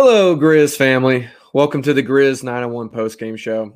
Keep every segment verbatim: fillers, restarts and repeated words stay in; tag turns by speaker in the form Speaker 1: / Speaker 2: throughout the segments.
Speaker 1: Hello, Grizz family. Welcome to the Grizz nine oh one postgame show.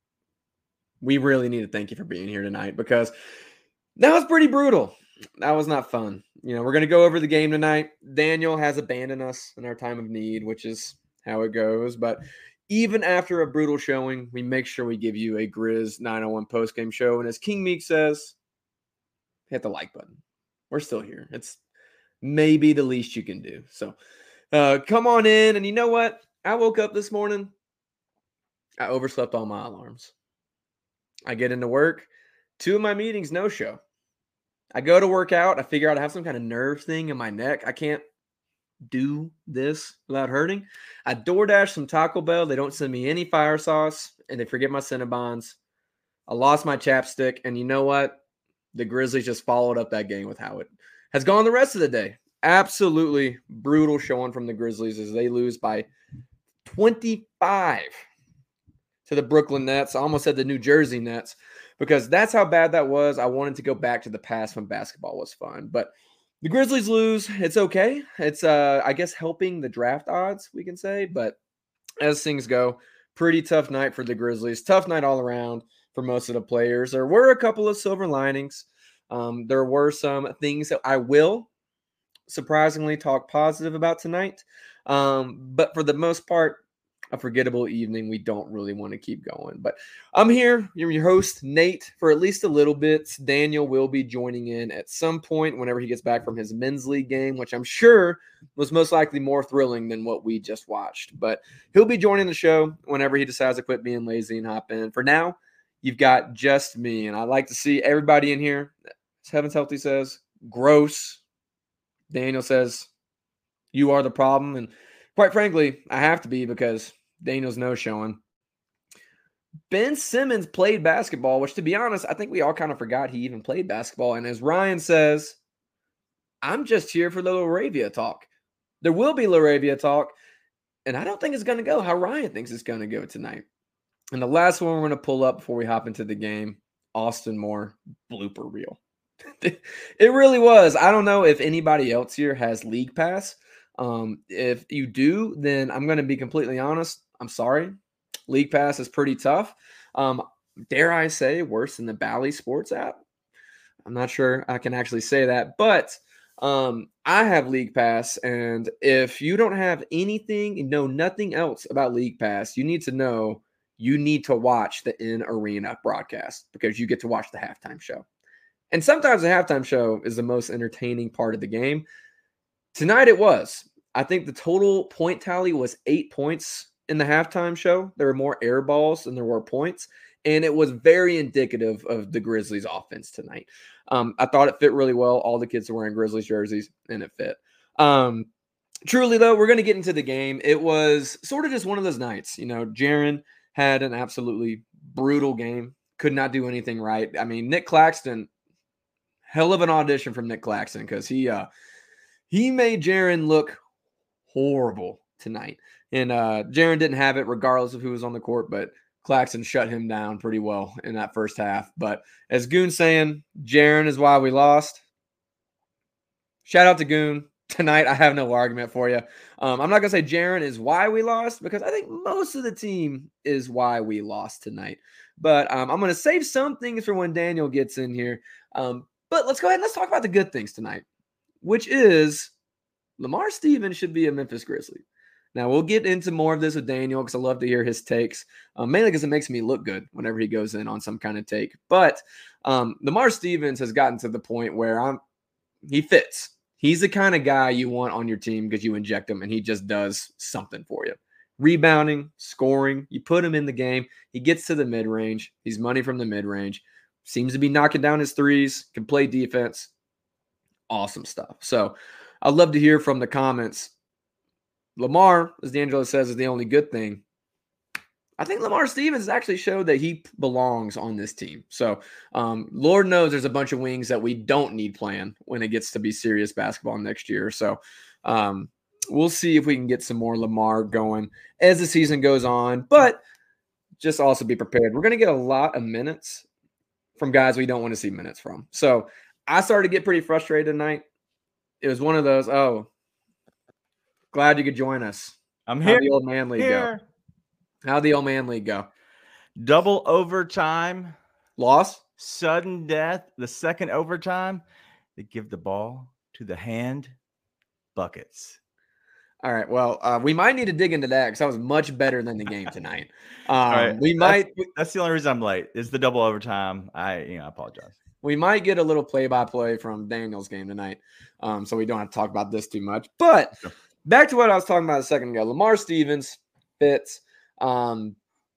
Speaker 1: We really need to thank you for being here tonight because that was pretty brutal. That was not fun. You know, we're going to go over the game tonight. Daniel has abandoned us in our time of need, which is how it goes. But even after a brutal showing, we make sure we give you a Grizz nine oh one postgame show. And as King Meek says, hit the like button. We're still here. It's maybe the least you can do. So uh, come on in. And you know what? I woke up this morning. I overslept all my alarms. I get into work. Two of my meetings, no show. I go to work out. I figure out I have some kind of nerve thing in my neck. I can't do this without hurting. I DoorDash some Taco Bell. They don't send me any fire sauce, and they forget my Cinnabons. I lost my chapstick, and you know what? The Grizzlies just followed up that game with how it has gone the rest of the day. Absolutely brutal showing from the Grizzlies as they lose by twenty-five to the Brooklyn Nets. I almost said the New Jersey Nets because that's how bad that was. I wanted to go back to the past when basketball was fun. But the Grizzlies lose. It's okay. It's, uh, I guess, helping the draft odds, we can say. But as things go, pretty tough night for the Grizzlies. Tough night all around for most of the players. There were a couple of silver linings. Um, there were some things that I will surprisingly talk positive about tonight. Um, but for the most part, a forgettable evening. We don't really want to keep going. But I'm here, you're your host, Nate, for at least a little bit. Daniel will be joining in at some point whenever he gets back from his men's league game, which I'm sure was most likely more thrilling than what we just watched. But he'll be joining the show whenever he decides to quit being lazy and hop in. For now, you've got just me. And I like to see everybody in here. Heaven's Healthy says, gross. Daniel says, you are the problem. And quite frankly, I have to be because Daniel's no showing. Ben Simmons played basketball, which to be honest, I think we all kind of forgot he even played basketball. And as Ryan says, I'm just here for the Laravia talk. There will be Laravia talk, and I don't think it's going to go how Ryan thinks it's going to go tonight. And the last one we're going to pull up before we hop into the game, Austin Moore blooper reel. It really was. I don't know if anybody else here has League Pass. Um, if you do, then I'm going to be completely honest. I'm sorry. League Pass is pretty tough. Um, dare I say worse than the Bally Sports app? I'm not sure I can actually say that, but um, I have League Pass, and if you don't have anything, you know nothing else about League Pass, you need to know you need to watch the in-arena broadcast because you get to watch the halftime show. And sometimes the halftime show is the most entertaining part of the game. Tonight it was. I think the total point tally was eight points in the halftime show. There were more air balls than there were points, and it was very indicative of the Grizzlies' offense tonight. Um, I thought it fit really well. All the kids are wearing Grizzlies jerseys, and it fit. Um, truly, though, we're going to get into the game. It was sort of just one of those nights. You know, Jaren had an absolutely brutal game. Could not do anything right. I mean, Nick Claxton, hell of an audition from Nick Claxton because he uh, he made Jaren look horrible tonight. And uh, Jaren didn't have it regardless of who was on the court, but Claxton shut him down pretty well in that first half. But as Goon's saying, Jaren is why we lost. Shout out to Goon. Tonight, I have no argument for you. Um, I'm not going to say Jaren is why we lost because I think most of the team is why we lost tonight. But um, I'm going to save some things for when Daniel gets in here. Um, but let's go ahead and let's talk about the good things tonight, which is Lamar Stevens should be a Memphis Grizzly. Now, we'll get into more of this with Daniel because I love to hear his takes, um, mainly because it makes me look good whenever he goes in on some kind of take. But um, Lamar Stevens has gotten to the point where I'm, he fits. He's the kind of guy you want on your team because you inject him and he just does something for you. Rebounding, scoring, you put him in the game. He gets to the mid-range. He's money from the mid-range. Seems to be knocking down his threes, can play defense. Awesome stuff. So I'd love to hear from the comments. Lamar, as D'Angelo says, is the only good thing. I think Lamar Stevens actually showed that he belongs on this team. So um, Lord knows there's a bunch of wings that we don't need playing when it gets to be serious basketball next year. So um, we'll see if we can get some more Lamar going as the season goes on. But just also be prepared. We're going to get a lot of minutes from guys we don't want to see minutes from. So I started to get pretty frustrated tonight. It was one of those, oh, glad you could join us.
Speaker 2: I'm
Speaker 1: How'd
Speaker 2: here.
Speaker 1: the old man league
Speaker 2: here.
Speaker 1: go? How'd the old man league go?
Speaker 2: Double overtime.
Speaker 1: Loss?
Speaker 2: Sudden death. The second overtime, they give the ball to the hand buckets.
Speaker 1: All right. Well, uh, we might need to dig into that because that was much better than the game tonight. Um,
Speaker 2: All right.
Speaker 1: We
Speaker 2: that's,
Speaker 1: might.
Speaker 2: That's the only reason I'm late. Is the double overtime. I, you know, I apologize.
Speaker 1: We might get a little play-by-play from Daniel's game tonight, um, so we don't have to talk about this too much. But
Speaker 2: Sure.
Speaker 1: Back to what I was talking about a second ago. Lamar Stevens fits. Um,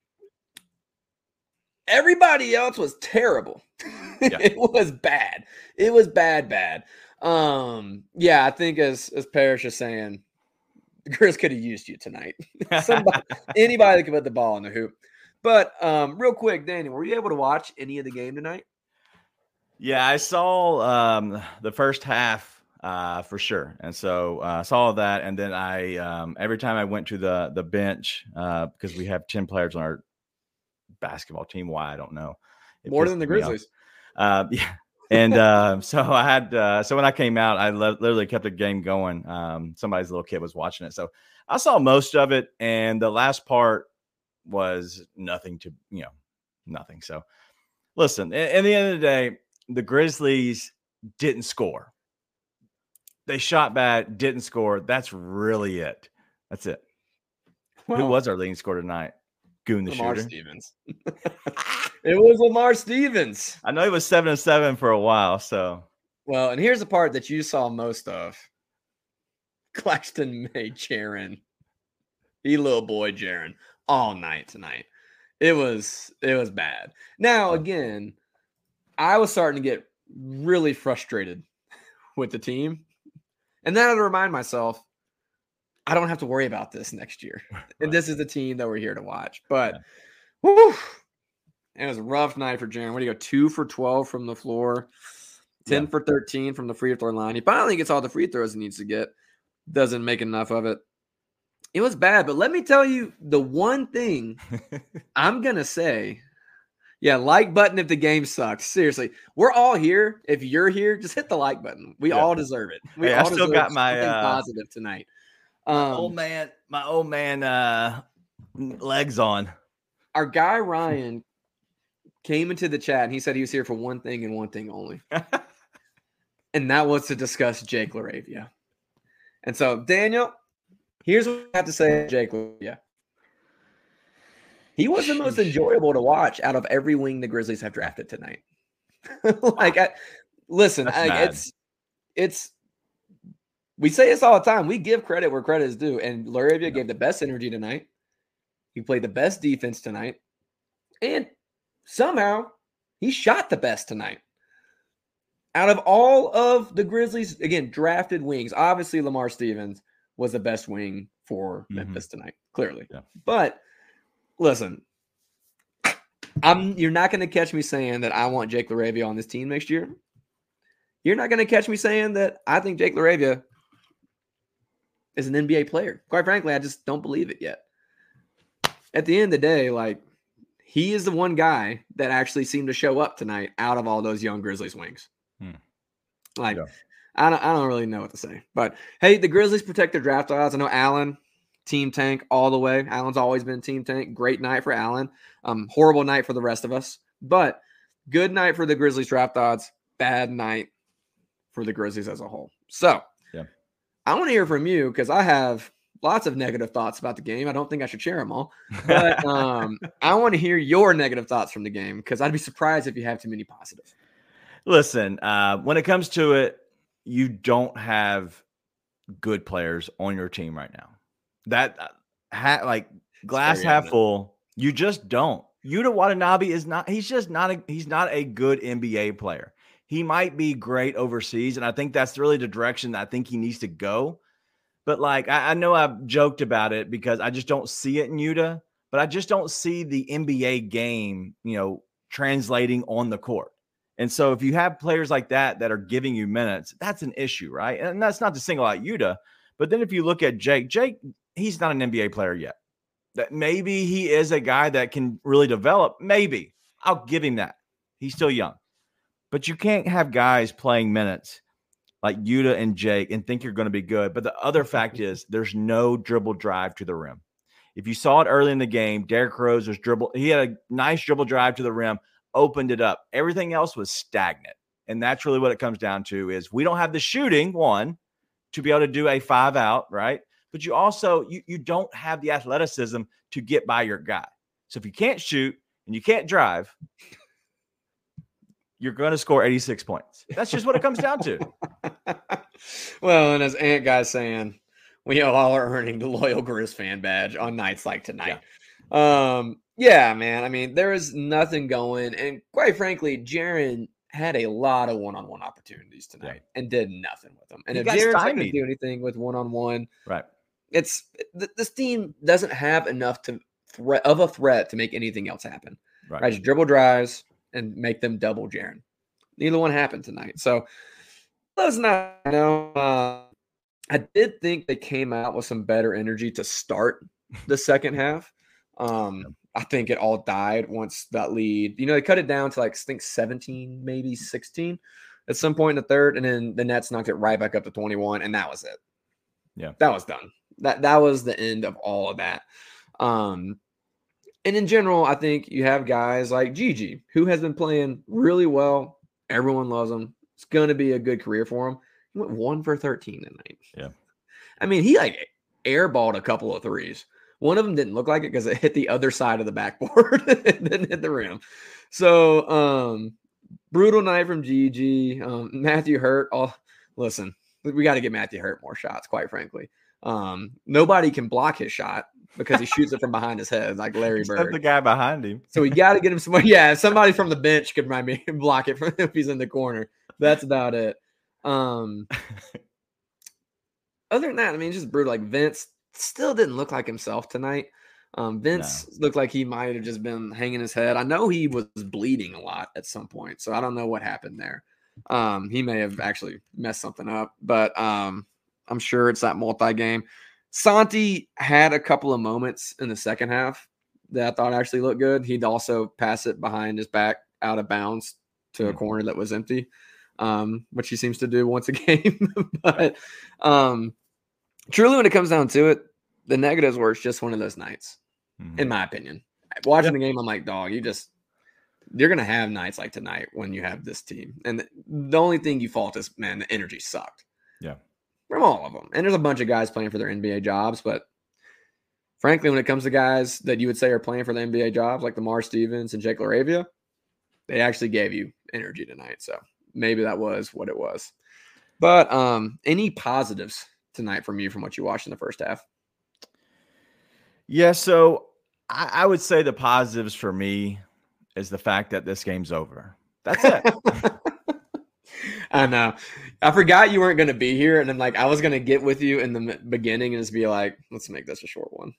Speaker 1: everybody else was terrible.
Speaker 2: Yeah.
Speaker 1: It was bad. It was bad, bad. Um, yeah, I think as as Parrish is saying, Chris could have used you tonight. Somebody, anybody that could put the ball in the hoop. But um, real quick, Daniel, were you able to watch any of the game tonight?
Speaker 2: Yeah, I saw um, the first half uh, for sure, and so I uh, saw that. And then I, um, every time I went to the the bench uh, because we have ten players on our basketball team. Why I don't know. It
Speaker 1: More than the
Speaker 2: pisses me off.
Speaker 1: Grizzlies.
Speaker 2: Uh, yeah. And uh, so I had, uh, so when I came out, I le- literally kept the game going. Um, somebody's little kid was watching it. So I saw most of it. And the last part was nothing to, you know, nothing. So listen, at, at the end of the day, the Grizzlies didn't score. They shot bad, didn't score. That's really it. That's it.
Speaker 1: Well,
Speaker 2: who was our leading scorer tonight? Goon the
Speaker 1: Lamar
Speaker 2: shooter.
Speaker 1: Stevens. It was Lamar Stevens.
Speaker 2: I know he was seven and seven for a while. So,
Speaker 1: well, and here's the part that you saw most of. Claxton made Jaren, he little boy Jaren, all night tonight. It was it was bad. Now again, I was starting to get really frustrated with the team, and then I had to remind myself, I don't have to worry about this next year. Right. And this is the team that we're here to watch. But yeah. Whew, it was a rough night for Jaren. What do you go? Two for twelve from the floor, ten yeah. for thirteen from the free throw line. He finally gets all the free throws he needs to get. Doesn't make enough of it. It was bad. But let me tell you the one thing I'm going to say. Yeah, like button if the game sucks. Seriously, we're all here. If you're here, just hit the like button. We yeah. all deserve it. We
Speaker 2: hey,
Speaker 1: all
Speaker 2: I still got my uh,
Speaker 1: positive tonight.
Speaker 2: Um, my old man, my old man uh, legs on.
Speaker 1: Our guy Ryan came into the chat and he said he was here for one thing and one thing only. And that was to discuss Jake LaRavia. And so, Daniel, here's what I have to say Jake LaRavia. He was the most enjoyable to watch out of every wing the Grizzlies have drafted tonight. like, I, listen, I, it's, it's, we say this all the time. We give credit where credit is due. And LaRavia yeah. gave the best energy tonight. He played the best defense tonight. And somehow he shot the best tonight. Out of all of the Grizzlies, again, drafted wings, obviously Lamar Stevens was the best wing for mm-hmm. Memphis tonight, clearly. Yeah. But listen, I'm you're not going to catch me saying that I want Jake LaRavia on this team next year. You're not going to catch me saying that I think Jake LaRavia is an N B A player. Quite frankly, I just don't believe it yet. At the end of the day, like, he is the one guy that actually seemed to show up tonight out of all those young Grizzlies wings. Hmm. Like, yeah. I don't, I don't really know what to say. But, hey, the Grizzlies protect their draft odds. I know Allen, team tank all the way. Allen's always been team tank. Great night for Allen. Um, horrible night for the rest of us. But good night for the Grizzlies draft odds. Bad night for the Grizzlies as a whole. So, yeah. I want to hear from you because I have lots of negative thoughts about the game. I don't think I should share them all. But um, I want to hear your negative thoughts from the game because I'd be surprised if you have too many positives.
Speaker 2: Listen, uh, when it comes to it, you don't have good players on your team right now. That uh, ha- like glass half full, you just don't. Yuta Watanabe is not. He's just not. A, he's not a good N B A player. He might be great overseas, and I think that's really the direction that I think he needs to go. But like I, I know I've joked about it because I just don't see it in Yuta, but I just don't see the N B A game, you know, translating on the court. And so if you have players like that that are giving you minutes, that's an issue, right? And that's not to single out Yuta, but then if you look at Jake, Jake, he's not an N B A player yet. That maybe he is a guy that can really develop. Maybe I'll give him that. He's still young, but you can't have guys playing minutes like Yuta and Jake and think you're going to be good. But the other fact is there's no dribble drive to the rim. If you saw it early in the game, Derrick Rose was dribble. He had a nice dribble drive to the rim, opened it up. Everything else was stagnant. And that's really what it comes down to is we don't have the shooting, one, to be able to do a five out, right? But you also, you, you don't have the athleticism to get by your guy. So if you can't shoot and you can't drive, you're going to score eighty-six points. That's just what it comes down to.
Speaker 1: Well, and as Ant Guy's saying, we all are earning the loyal Grizz fan badge on nights like tonight. Yeah. Um, yeah, man. I mean, there is nothing going. And quite frankly, Jaren had a lot of one-on-one opportunities tonight yeah. and did nothing with them. And he if Jaren's not going to do anything with one-on-one,
Speaker 2: right?
Speaker 1: It's th- this team doesn't have enough to threat of a threat to make anything else happen. Right. right? Just dribble drives and make them double Jaren. Neither one happened tonight. So let's not you know. Uh, I did think they came out with some better energy to start the second half. Um, I think it all died once that lead. You know, they cut it down to like I think seventeen, maybe sixteen at some point in the third, and then the Nets knocked it right back up to twenty-one, and that was it.
Speaker 2: Yeah,
Speaker 1: that was done. That that was the end of all of that. Um, and in general, I think you have guys like Gigi, who has been playing really well. Everyone loves him. It's going to be a good career for him. He went one for thirteen tonight.
Speaker 2: Yeah.
Speaker 1: I mean, he like airballed a couple of threes. One of them didn't look like it because it hit the other side of the backboard and didn't hit the rim. So, um, brutal night from Gigi. Um, Matthew Hurt. Oh, listen, we got to get Matthew Hurt more shots, quite frankly. Um, nobody can block his shot because he shoots it from behind his head like Larry Bird.
Speaker 2: Except the guy behind him.
Speaker 1: So we got to get him some. Yeah, somebody from the bench could maybe block it from if he's in the corner. That's about it. Um, other than that, I mean, just brutal. Like Vince still didn't look like himself tonight. Um, Vince no. looked like he might have just been hanging his head. I know he was bleeding a lot at some point, so I don't know what happened there. Um, he may have actually messed something up, but um, I'm sure it's that multi-game. Santi had a couple of moments in the second half that I thought actually looked good. He'd also pass it behind his back out of bounds to mm-hmm. a corner that was empty, um, which he seems to do once a game. But um, truly, when it comes down to it, the negatives were it's just one of those nights, mm-hmm. in my opinion. Watching yep. the game, I'm like, dog, you just you're gonna have nights like tonight when you have this team. And the only thing you fault is, man, the energy sucked.
Speaker 2: Yeah.
Speaker 1: From all of them. And there's a bunch of guys playing for their N B A jobs, but frankly, when it comes to guys that you would say are playing for the N B A jobs, like Lamar Stevens and Jake LaRavia, they actually gave you energy tonight. So maybe that was what it was. But um, any positives tonight from you from what you watched in the first half?
Speaker 2: Yeah, so I, I would say the positives for me is the fact that this game's over. That's it.
Speaker 1: I know. I forgot you weren't going to be here, and then like I was going to get with you in the beginning and just be like, "Let's make this a short one."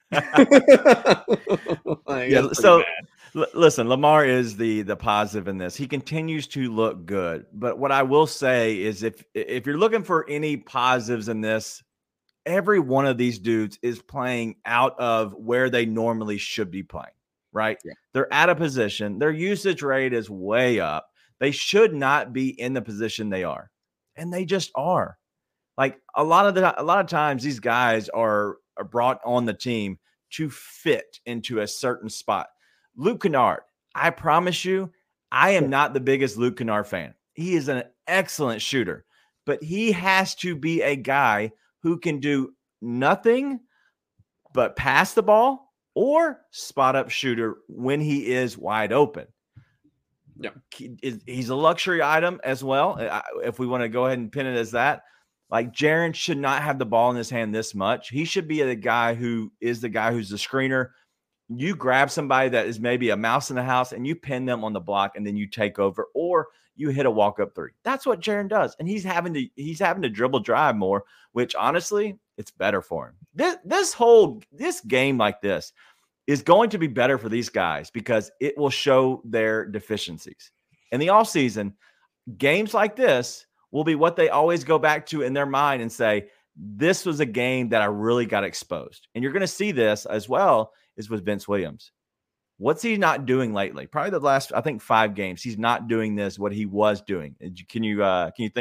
Speaker 2: like, yeah. So, l- listen, Lamar is the the positive in this. He continues to look good, but what I will say is, if if you're looking for any positives in this, every one of these dudes is playing out of where they normally should be playing. Right? Yeah. They're out of position. Their usage rate is way up. They should not be in the position they are, and they just are. Like a lot of the a lot of times, these guys are, are brought on the team to fit into a certain spot. Luke Kennard, I promise you, I am not the biggest Luke Kennard fan. He is an excellent shooter, but he has to be a guy who can do nothing but pass the ball or spot up shooter when he is wide open. Yeah, he, he's a luxury item as well. If we want to go ahead and pin it as that, like Jaren should not have the ball in his hand this much. He should be the guy who is the guy who's the screener. You grab somebody that is maybe a mouse in the house and you pin them on the block and then you take over, or you hit a walk up three. That's what Jaren does. And he's having to, he's having to dribble drive more, which honestly, it's better for him. This, this whole, this game like this is going to be better for these guys because it will show their deficiencies. In the offseason, games like this will be what they always go back to in their mind and say, this was a game that I really got exposed. And you're going to see this as well as with Vince Williams. What's he not doing lately? Probably the last, I think, five games. He's not doing this, what he was doing. Can you uh, can you think of it?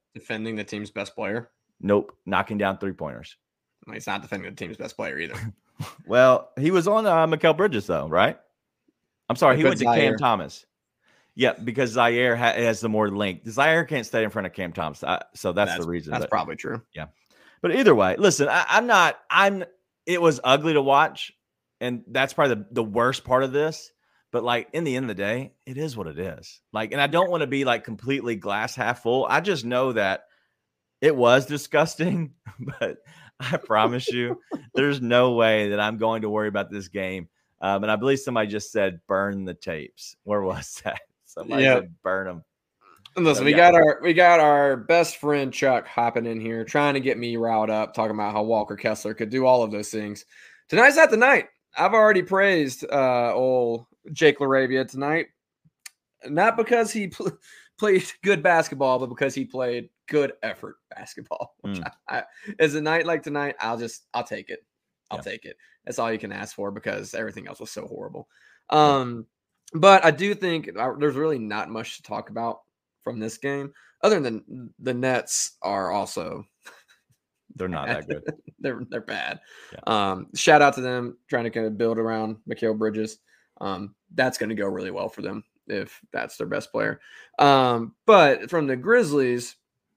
Speaker 1: Defending the team's best player?
Speaker 2: Nope. Knocking down three-pointers.
Speaker 1: Well, he's not defending the team's best player either.
Speaker 2: Well, he was on uh, Mikal Bridges, though, right? I'm sorry. He went to Zaire. Cam Thomas. Yeah, because Zaire ha- has the more length. Zaire can't stay in front of Cam Thomas. I, so that's, that's the reason.
Speaker 1: That's
Speaker 2: but,
Speaker 1: probably true.
Speaker 2: Yeah. But either way, listen, I, I'm not – I'm. It was ugly to watch, and that's probably the, the worst part of this. But, like, in the end of the day, it is what it is. Like, and I don't want to be, like, completely glass half full. I just know that it was disgusting, but I promise you there's no way that I'm going to worry about this game. Um, and I believe somebody just said burn the tapes. Where was that? Somebody yep. said burn them.
Speaker 1: Listen, so, we yeah. got our we got our best friend Chuck hopping in here, trying to get me riled up, talking about how Walker Kessler could do all of those things. Tonight's not the night. I've already praised uh, old Jake LaRavia tonight, not because he pl- played good basketball, but because he played good effort basketball. Which mm. I, I, as a night like tonight, I'll just I'll take it. I'll yeah. take it. That's all you can ask for because everything else was so horrible. Um, yeah. But I do think there's really not much to talk about from this game, other than the Nets are also
Speaker 2: they're not that good.
Speaker 1: they're they're bad. Yeah. Um, shout out to them trying to kind of build around Mikal Bridges. Um, that's going to go really well for them if that's their best player. Um, but from the Grizzlies,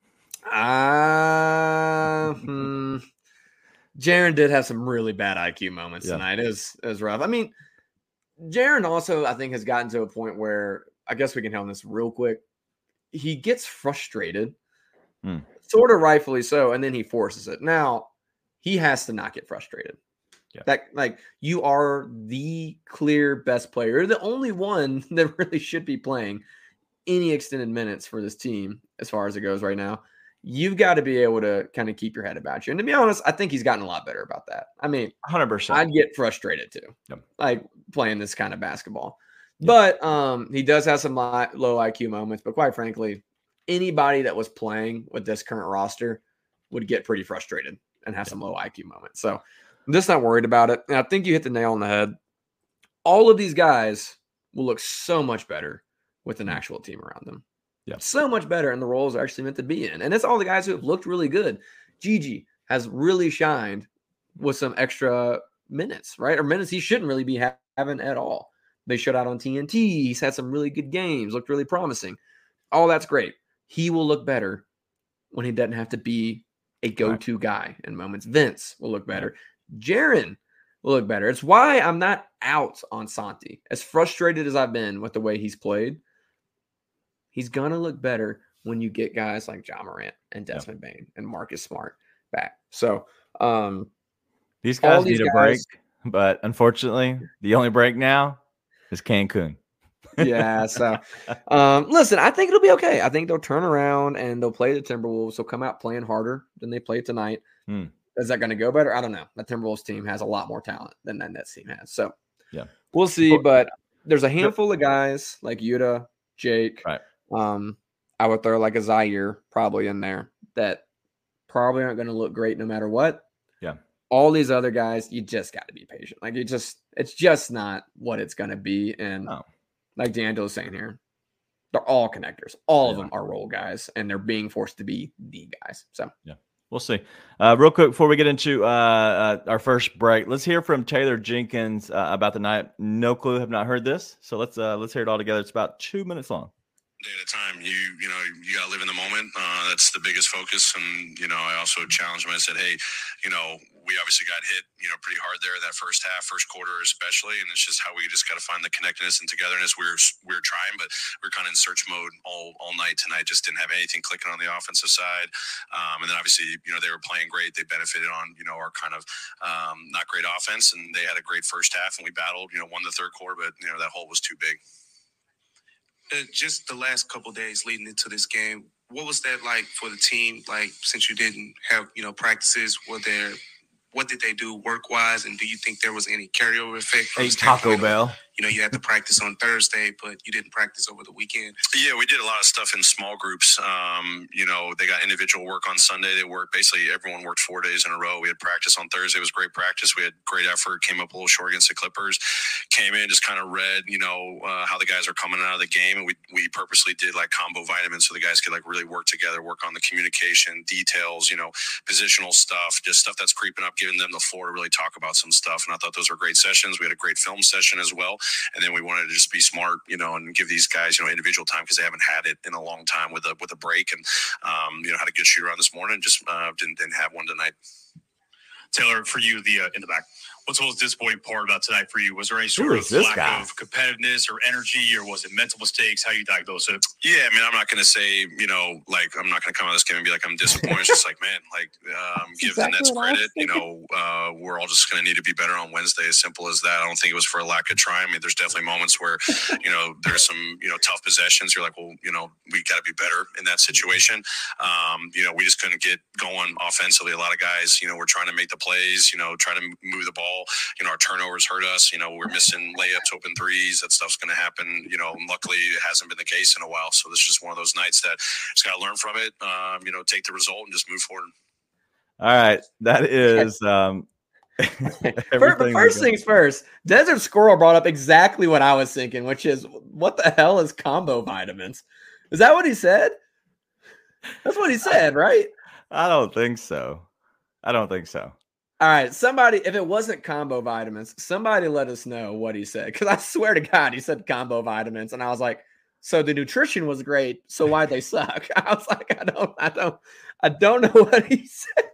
Speaker 1: uh, hmm, Jaren did have some really bad I Q moments yeah. tonight. It was, it was rough. I mean, Jaren also, I think, has gotten to a point where I guess we can hit on this real quick. He gets frustrated, hmm. sort of rightfully so, and then he forces it. Now, he has to not get frustrated. Yeah. That like you are the clear best player. You're the only one that really should be playing any extended minutes for this team as far as it goes right now. You've got to be able to kind of keep your head about you. And to be honest, I think he's gotten a lot better about that. I mean, one hundred percent. I'd get frustrated too, yep. like playing this kind of basketball. Yep. But um, he does have some low I Q moments. But quite frankly, anybody that was playing with this current roster would get pretty frustrated and have yep. some low I Q moments. So I'm just not worried about it. And I think you hit the nail on the head. All of these guys will look so much better with an actual team around them. Yeah, so much better, and the roles are actually meant to be in. And it's all the guys who have looked really good. Gigi has really shined with some extra minutes, right? Or minutes he shouldn't really be ha- having at all. They showed out on T N T. He's had some really good games, looked really promising. All that's great. He will look better when he doesn't have to be a go-to right. guy in moments. Vince will look better. Jaren will look better. It's why I'm not out on Santi. As frustrated as I've been with the way he's played, he's going to look better when you get guys like Ja Morant and Desmond yep. Bane and Marcus Smart back. So um,
Speaker 2: these guys these need guys, a break, but unfortunately, the only break now is Cancun.
Speaker 1: yeah. So um, listen, I think it'll be okay. I think they'll turn around and they'll play the Timberwolves. They'll come out playing harder than they played tonight. Hmm. Is that going to go better? I don't know. The Timberwolves team has a lot more talent than that Nets team has. So yeah, we'll see. But there's a handful of guys like Yuta, Jake,
Speaker 2: right.
Speaker 1: Um, I would throw like a Zaire probably in there that probably aren't going to look great no matter what.
Speaker 2: Yeah.
Speaker 1: All these other guys, you just got to be patient. Like you just, it's just not what it's going to be. And oh. like D'Angelo's saying here, they're all connectors. All yeah. of them are role guys, and they're being forced to be the guys. So
Speaker 2: yeah, we'll see. Uh, real quick before we get into uh, uh, our first break, let's hear from Taylor Jenkins uh, about the night. No clue, have not heard this. So let's uh, let's hear it all together. It's about two minutes long.
Speaker 3: Day at a time. You you know, you got to live in the moment. Uh, that's the biggest focus. And, you know, I also challenged him. I said, hey, you know, we obviously got hit, you know, pretty hard there that first half, first quarter especially. And it's just how we just got to find the connectedness and togetherness. We were, we were trying, but we we're kind of in search mode all, all night tonight. Just didn't have anything clicking on the offensive side. Um, and then obviously, you know, they were playing great. They benefited on, you know, our kind of um, not great offense. And they had a great first half and we battled, you know, won the third quarter, but, you know, that hole was too big.
Speaker 4: Uh, just the last couple of days leading into this game, what was that like for the team? Like, since you didn't have, you know, practices, were there, what did they do work-wise? And do you think there was any carryover effect?
Speaker 2: Hey, Taco Bell.
Speaker 4: you know, you had to practice on Thursday, but you didn't practice over the weekend.
Speaker 3: Yeah, we did a lot of stuff in small groups. Um, you know, they got individual work on Sunday. They worked, basically everyone worked four days in a row. We had practice on Thursday. It was great practice. We had great effort, came up a little short against the Clippers, came in, just kind of read, you know, uh, how the guys are coming out of the game. And we, we purposely did like combo vitamins so the guys could like really work together, work on the communication, details, you know, positional stuff, just stuff that's creeping up, giving them the floor to really talk about some stuff. And I thought those were great sessions. We had a great film session as well. And then we wanted to just be smart, you know, and give these guys, you know, individual time because they haven't had it in a long time with a with a break. And, um, you know, had a good shoot around this morning. Just uh, didn't, didn't have one tonight.
Speaker 5: Taylor, for you, the uh, in the back, what's the most disappointing part about tonight for you? Was there any sort
Speaker 2: Who
Speaker 5: of
Speaker 2: is this
Speaker 5: lack
Speaker 2: guy?
Speaker 5: of competitiveness or energy, or was it mental mistakes? How you diagnose it?
Speaker 3: Yeah, I mean, I'm not going to say, you know, like, I'm not going to come out of this game and be like, I'm disappointed. It's just like, man, like, um, give
Speaker 1: exactly
Speaker 3: the Nets
Speaker 1: what I was
Speaker 3: credit. You know, uh, we're all just going to need to be better on Wednesday. As simple as that. I don't think it was for a lack of trying. I mean, there's definitely moments where, you know, there's some, you know, tough possessions. You're like, well, you know, we got to be better in that situation. Um, you know, we just couldn't get going offensively. A lot of guys, you know, we're trying to make the plays, you know, try to move the ball. You know, our turnovers hurt us. You know, we're missing layups, open threes. That stuff's going to happen. You know, luckily it hasn't been the case in a while. So this is just one of those nights that just got to learn from it. Um, you know, take the result and just move forward.
Speaker 2: All right, that is um.
Speaker 1: First, but first things first, Desert Squirrel brought up exactly what I was thinking, which is, what the hell is combo vitamins? Is that what he said? That's what he said, right?
Speaker 2: I don't think so. I don't think so.
Speaker 1: All right, somebody, if it wasn't combo vitamins, somebody let us know what he said. Because I swear to God, he said combo vitamins. And I was like, so the nutrition was great. So why'd they suck? I was like, I don't, I don't, I don't know what he said.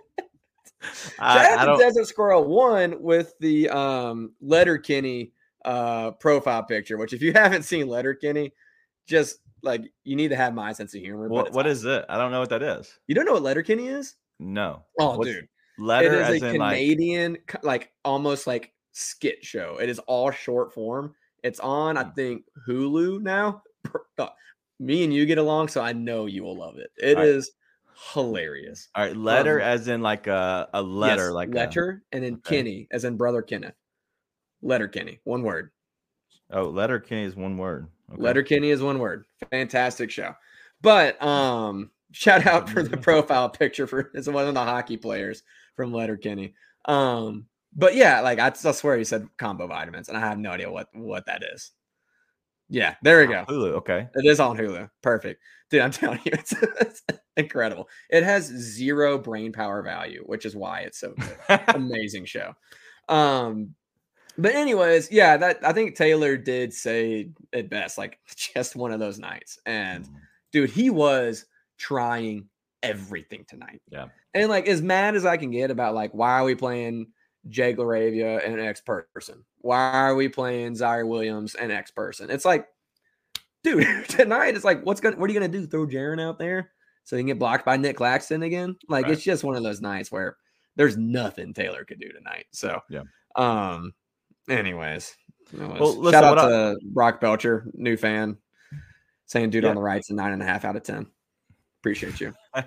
Speaker 2: I, I don't...
Speaker 1: Desert Squirrel won with the um, Letterkenny uh, profile picture, which if you haven't seen Letterkenny, just like, you need to have my sense of humor.
Speaker 2: What, what is it? I don't know what that is.
Speaker 1: You don't know what Letterkenny is?
Speaker 2: No.
Speaker 1: Oh,
Speaker 2: What's...
Speaker 1: dude.
Speaker 2: Letter
Speaker 1: it is
Speaker 2: as
Speaker 1: a
Speaker 2: in
Speaker 1: Canadian,
Speaker 2: like...
Speaker 1: like almost like skit show. It is all short form. It's on, I think, Hulu now. Me and you get along, so I know you will love it. It
Speaker 2: all
Speaker 1: is right. hilarious.
Speaker 2: All right, letter
Speaker 1: um,
Speaker 2: as in like a, a letter,
Speaker 1: yes,
Speaker 2: like
Speaker 1: letter,
Speaker 2: a...
Speaker 1: and then
Speaker 2: okay.
Speaker 1: Kenny as in brother Kenneth. Letterkenny, one word.
Speaker 2: Oh, Letterkenny is one word.
Speaker 1: Okay. Letterkenny is one word. Fantastic show. But um, shout out for the profile picture for it's one of the hockey players from Letterkenny. Um, but yeah, like I, I swear he said combo vitamins, and I have no idea what what that is. Yeah, there we go.
Speaker 2: Hulu, okay.
Speaker 1: It is on Hulu. Perfect. Dude, I'm telling you, it's, it's incredible. It has zero brain power value, which is why it's so good. Amazing show. Um, but anyways, yeah, that I think Taylor did say it best, like just one of those nights. And dude, he was trying everything tonight.
Speaker 2: Yeah.
Speaker 1: And like as mad as I can get about like, why are we playing Jake LaRavia and an X person? Why are we playing Zaire Williams and X person? It's like, dude, tonight it's like, what's gonna what are you gonna do? Throw Jaren out there so he can get blocked by Nick Claxton again? Like right. It's just one of those nights where there's nothing Taylor could do tonight. So
Speaker 2: yeah.
Speaker 1: Um anyways.
Speaker 2: Well, listen,
Speaker 1: shout out to
Speaker 2: I...
Speaker 1: Brock Belcher, new fan, saying dude
Speaker 2: yeah.
Speaker 1: on the right's a nine and a half out of ten. Appreciate you.
Speaker 2: All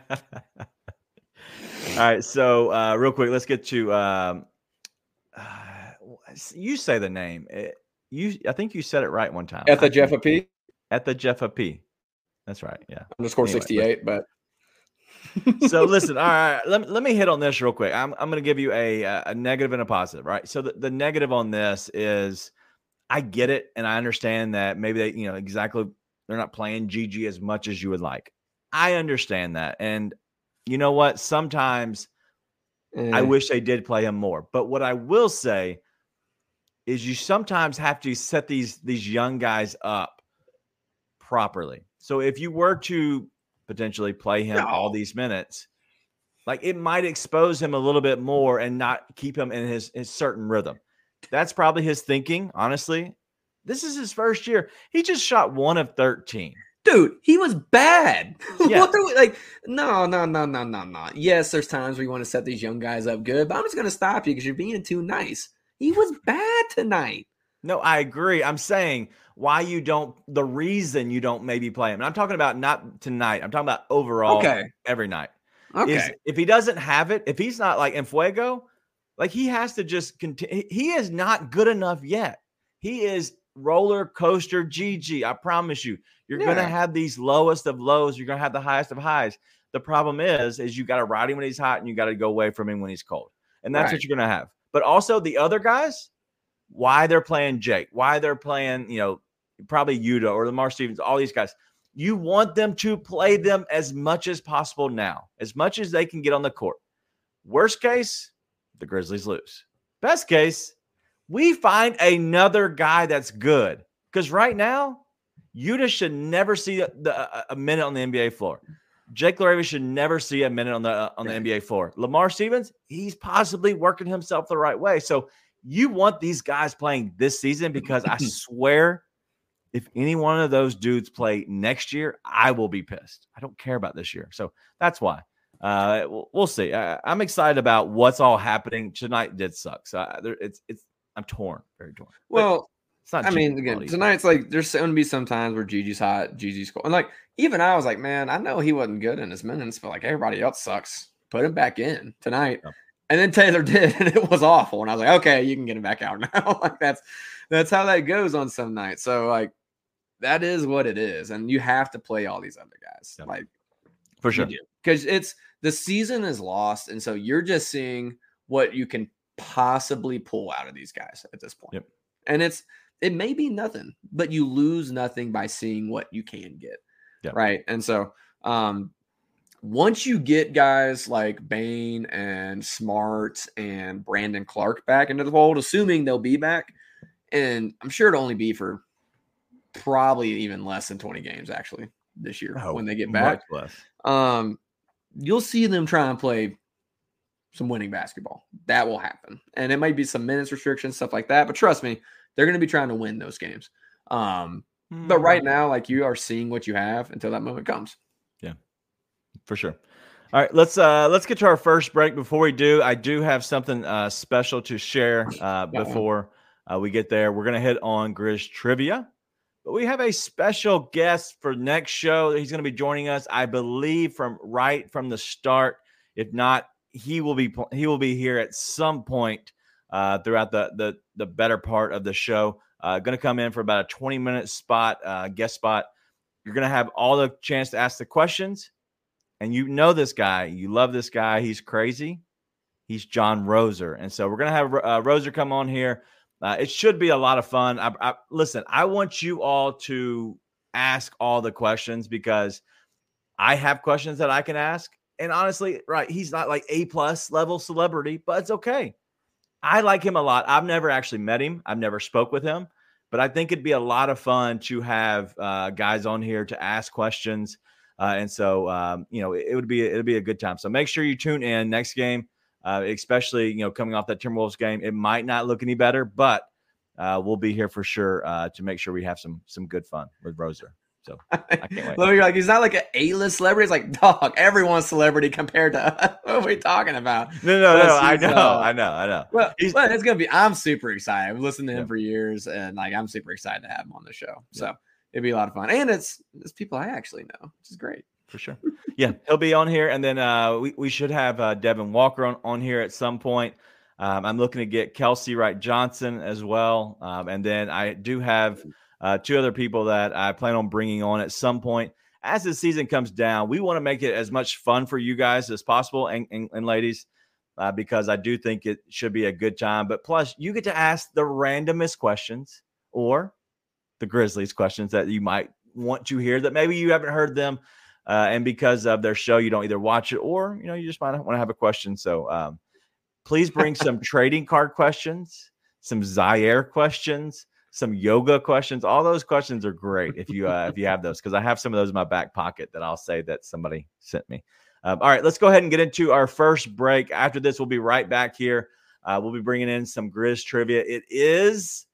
Speaker 2: right, so uh real quick, let's get to um uh, you say the name. It, you, I think you said it right one time.
Speaker 1: At the Jeff P.
Speaker 2: At the Jeff P. That's right. Yeah.
Speaker 1: Underscore anyway, sixty-eight. But
Speaker 2: so listen. All right. Let me let me hit on this real quick. I'm I'm going to give you a a negative and a positive. Right. So the, the negative on this is, I get it, and I understand that maybe they you know exactly they're not playing G G as much as you would like. I understand that, and you know what? Sometimes mm. I wish they did play him more. But what I will say is you sometimes have to set these these young guys up properly. So if you were to potentially play him no. all these minutes, like it might expose him a little bit more and not keep him in his, his certain rhythm. That's probably his thinking, honestly. This is his first year. He just shot one of thirteen.
Speaker 1: Dude, he was bad.
Speaker 2: Yeah.
Speaker 1: What are we, like, no, no, no, no, no, no. Yes, there's times where you want to set these young guys up good, but I'm just going to stop you because you're being too nice. He was bad tonight.
Speaker 2: No, I agree. I'm saying why you don't, the reason you don't maybe play him. And I'm talking about not tonight. I'm talking about overall
Speaker 1: okay.
Speaker 2: every night.
Speaker 1: Okay.
Speaker 2: Is if he doesn't have it, if he's not like en fuego, like he has to just continue. He is not good enough yet. He is roller coaster G G. I promise you. You're
Speaker 1: Yeah.
Speaker 2: going to have these lowest of lows. You're going to have the highest of highs. The problem is, is you got to ride him when he's hot and you got to go away from him when he's cold. And that's
Speaker 1: Right.
Speaker 2: what you're going to have. But also the other guys, why they're playing Jake, why they're playing, you know, probably Yuta or Lamar Stevens, all these guys. You want them to play them as much as possible now, as much as they can get on the court. Worst case, the Grizzlies lose. Best case, we find another guy that's good. Because right now, Yuta should never see a, the, a minute on the N B A floor. Jake LaRavia should never see a minute on the uh, on the N B A floor. Lamar Stevens, he's possibly working himself the right way. So you want these guys playing this season because I swear if any one of those dudes play next year, I will be pissed. I don't care about this year. So that's why. Uh, we'll, we'll see. I, I'm excited about what's all happening. Tonight did suck. So I, there, it's it's I'm torn, very torn.
Speaker 1: Well,
Speaker 2: but it's not.
Speaker 1: I mean, again, tonight's like there's going to be some times where Gigi's hot, Gigi's cold, and like even I was like, man, I know he wasn't good in his minutes, but like everybody else sucks. Put him back in tonight. Yeah. And then Taylor did, and it was awful. And I was like, okay, you can get him back out now. Like that's that's how that goes on some nights. So like that is what it is, and you have to play all these other guys, yeah. like
Speaker 2: for sure,
Speaker 1: because it's the season is lost, and so you're just seeing what you can possibly pull out of these guys at this point.
Speaker 2: Yep.
Speaker 1: And it's it may be nothing, but you lose nothing by seeing what you can get,
Speaker 2: yep.
Speaker 1: right? And so um. Once you get guys like Bane and Smart and Brandon Clark back into the fold, assuming they'll be back, and I'm sure it'll only be for probably even less than twenty games actually this year
Speaker 2: oh,
Speaker 1: when they get back. Um, you'll see them try and play some winning basketball. That will happen. And it might be some minutes restrictions, stuff like that. But trust me, they're going to be trying to win those games. Um, mm-hmm. But right now, like you are seeing what you have until that moment comes.
Speaker 2: Yeah. For sure. All right, let's uh, let's get to our first break. Before we do, I do have something uh, special to share uh, before uh, we get there. We're going to hit on Grizz trivia, but we have a special guest for next show. He's going to be joining us, I believe, from right from the start. If not, he will be he will be here at some point uh, throughout the, the the better part of the show. Uh, going to come in for about a twenty minute spot, uh, guest spot. You're going to have all the chance to ask the questions. And you know this guy. You love this guy. He's crazy. He's John Roser. And so we're going to have uh, Roser come on here. Uh, it should be a lot of fun. I, I, listen, I want you all to ask all the questions because I have questions that I can ask. And honestly, right, he's not like A-plus level celebrity, but it's okay. I like him a lot. I've never actually met him. I've never spoke with him. But I think it'd be a lot of fun to have uh, guys on here to ask questions. Uh, and so, um, you know, it, it would be, it would be a good time. So make sure you tune in next game, uh, especially, you know, coming off that Timberwolves game. It might not look any better, but uh, we'll be here for sure uh, to make sure we have some, some good fun with Roser. So I can't wait.
Speaker 1: You're like, he's not like an A-list celebrity. It's like, dog, everyone's celebrity compared to us. What are we talking about?
Speaker 2: No, no, no. I know, uh, I know, I know.
Speaker 1: Well, well, it's going to be, I'm super excited. I've listened to him
Speaker 2: yeah.
Speaker 1: for years and like, I'm super excited to have him on the show. So. Yeah. It'd be a lot of fun. And it's it's people I actually know, which is great.
Speaker 2: For sure. Yeah, he'll be on here. And then uh, we, we should have uh, Devin Walker on, on here at some point. Um, I'm looking to get Kelsey Wright Johnson as well. Um, and then I do have uh, two other people that I plan on bringing on at some point. As the season comes down, we want to make it as much fun for you guys as possible and, and, and ladies, uh, because I do think it should be a good time. But plus, you get to ask the randomest questions or the Grizzlies questions that you might want to hear that maybe you haven't heard them. Uh, and because of their show, you don't either watch it or, you know, you just might want to have a question. So um, please bring some trading card questions, some Zaire questions, some yoga questions. All those questions are great if you uh, if you have those, because I have some of those in my back pocket that I'll say that somebody sent me. Um, all right, let's go ahead and get into our first break. After this, we'll be right back here. Uh, we'll be bringing in some Grizz trivia. It is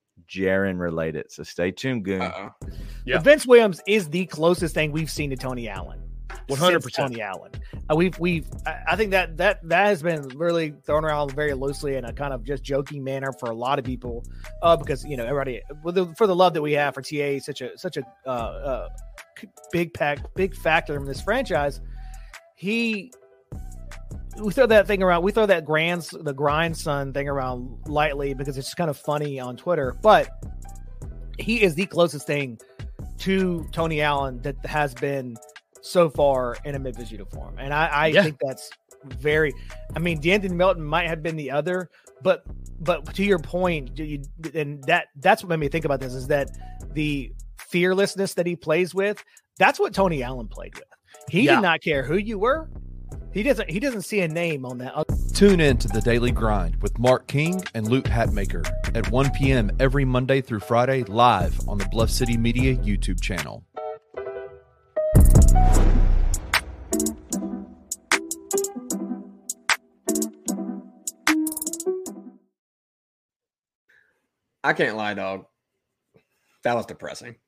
Speaker 2: Jaren related, so stay tuned, Goon.
Speaker 6: Uh-oh. Yeah. Vince Williams is the closest thing we've seen to Tony Allen. one hundred percent Tony Allen. Uh, we've we've I think that that that has been really thrown around very loosely in a kind of just joking manner for a lot of people, uh, because you know everybody with the, for the love that we have for T A, such a such a uh, uh, big pack big factor in this franchise. He we throw that thing around. We throw that grands the grandson thing around lightly because it's kind of funny on Twitter. But he is the closest thing to Tony Allen that has been so far in a Memphis uniform, and I, I yeah. think that's very. I mean, DeAnthony Melton might have been the other, but but to your point, you, and that that's what made me think about this is that the fearlessness that he plays with. That's what Tony Allen played with. He yeah. did not care who you were. He doesn't. He doesn't see a name on that.
Speaker 7: Tune in to the Daily Grind with Mark King and Luke Hatmaker at one p.m. every Monday through Friday, live on the Bluff City Media YouTube channel.
Speaker 1: I can't lie, dog. That was depressing.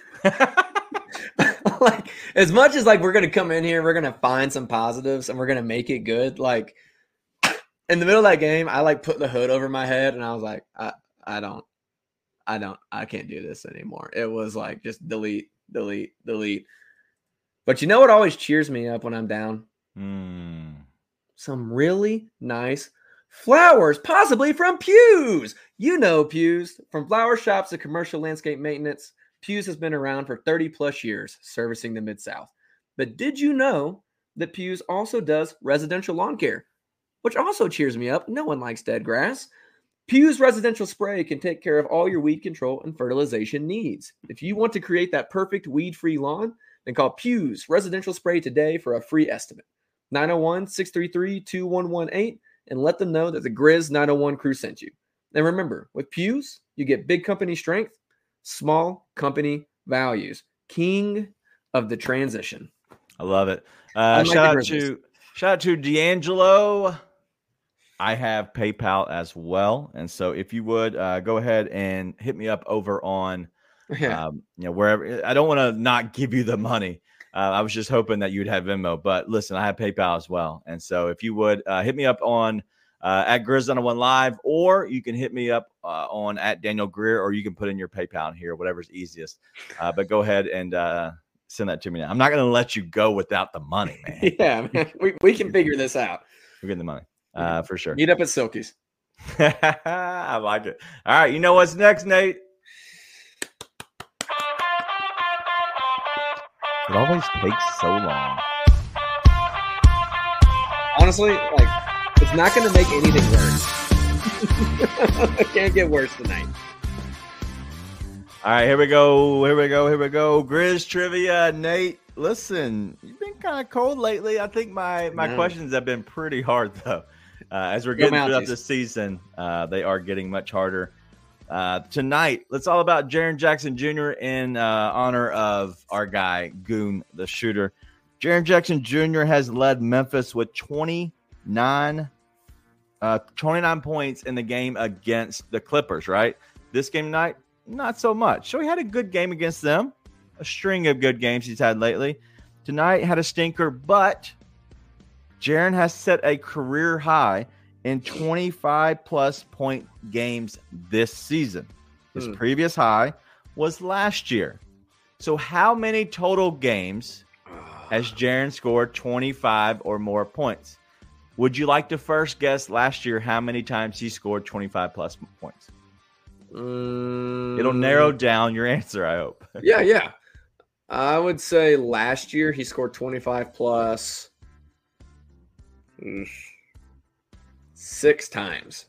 Speaker 1: Like, as much as like we're gonna come in here, we're gonna find some positives and we're gonna make it good. Like in the middle of that game, I like put the hood over my head and I was like, I, I don't, I don't, I can't do this anymore. It was like just delete, delete, delete. But you know what always cheers me up when I'm down?
Speaker 2: Mm.
Speaker 1: Some really nice flowers, possibly from Pews. You know Pews, from flower shops to commercial landscape maintenance. Pews has been around for thirty plus years, servicing the Mid-South. But did you know that Pews also does residential lawn care, which also cheers me up? No one likes dead grass. Pews Residential Spray can take care of all your weed control and fertilization needs. If you want to create that perfect weed-free lawn, then call Pews Residential Spray today for a free estimate. nine oh one, six three three, two one one eight and let them know that the Grizz nine oh one crew sent you. And remember, with Pews, you get big company strength, small company values. King of the transition.
Speaker 2: I love it. Uh, shout out to shout out to D'Angelo. I have PayPal as well, and so if you would uh, go ahead and hit me up over on,
Speaker 1: yeah.
Speaker 2: um, you know, wherever. I don't want to not give you the money. Uh, I was just hoping that you'd have Venmo, but listen, I have PayPal as well, and so if you would uh, hit me up on. Uh, at Grizz one oh one Live, or you can hit me up uh, on at Daniel Greer, or you can put in your PayPal in here, whatever's easiest. Uh, but go ahead and uh, send that to me now. I'm not going to let you go without the money, man.
Speaker 1: Yeah, man. We, we can figure this out.
Speaker 2: We're getting the money uh, for sure.
Speaker 1: Meet up at Silky's.
Speaker 2: I like it. All right, you know what's next, Nate? It always takes so long.
Speaker 1: Honestly, like, it's not going to make anything worse. It can't get worse tonight.
Speaker 2: All right, here we go. Here we go. Here we go. Grizz trivia. Nate, listen, you've been kind of cold lately. I think my, my questions have been pretty hard, though. Uh, as we're getting throughout this season, uh, they are getting much harder. Uh, tonight, it's all about Jaren Jackson Junior in uh, honor of our guy, Goon, the shooter. Jaren Jackson Junior has led Memphis with twenty-nine, uh, twenty-nine points in the game against the Clippers, right? This game tonight, not so much. So he had a good game against them, a string of good games he's had lately. Tonight had a stinker, but Jaren has set a career high in twenty-five plus point games this season. His hmm. previous high was last year. So how many total games has Jaren scored twenty-five or more points? Would you like to first guess last year how many times he scored twenty-five plus points?
Speaker 1: Um,
Speaker 2: It'll narrow down your answer, I hope.
Speaker 1: Yeah, yeah. I would say last year he scored twenty-five plus six times.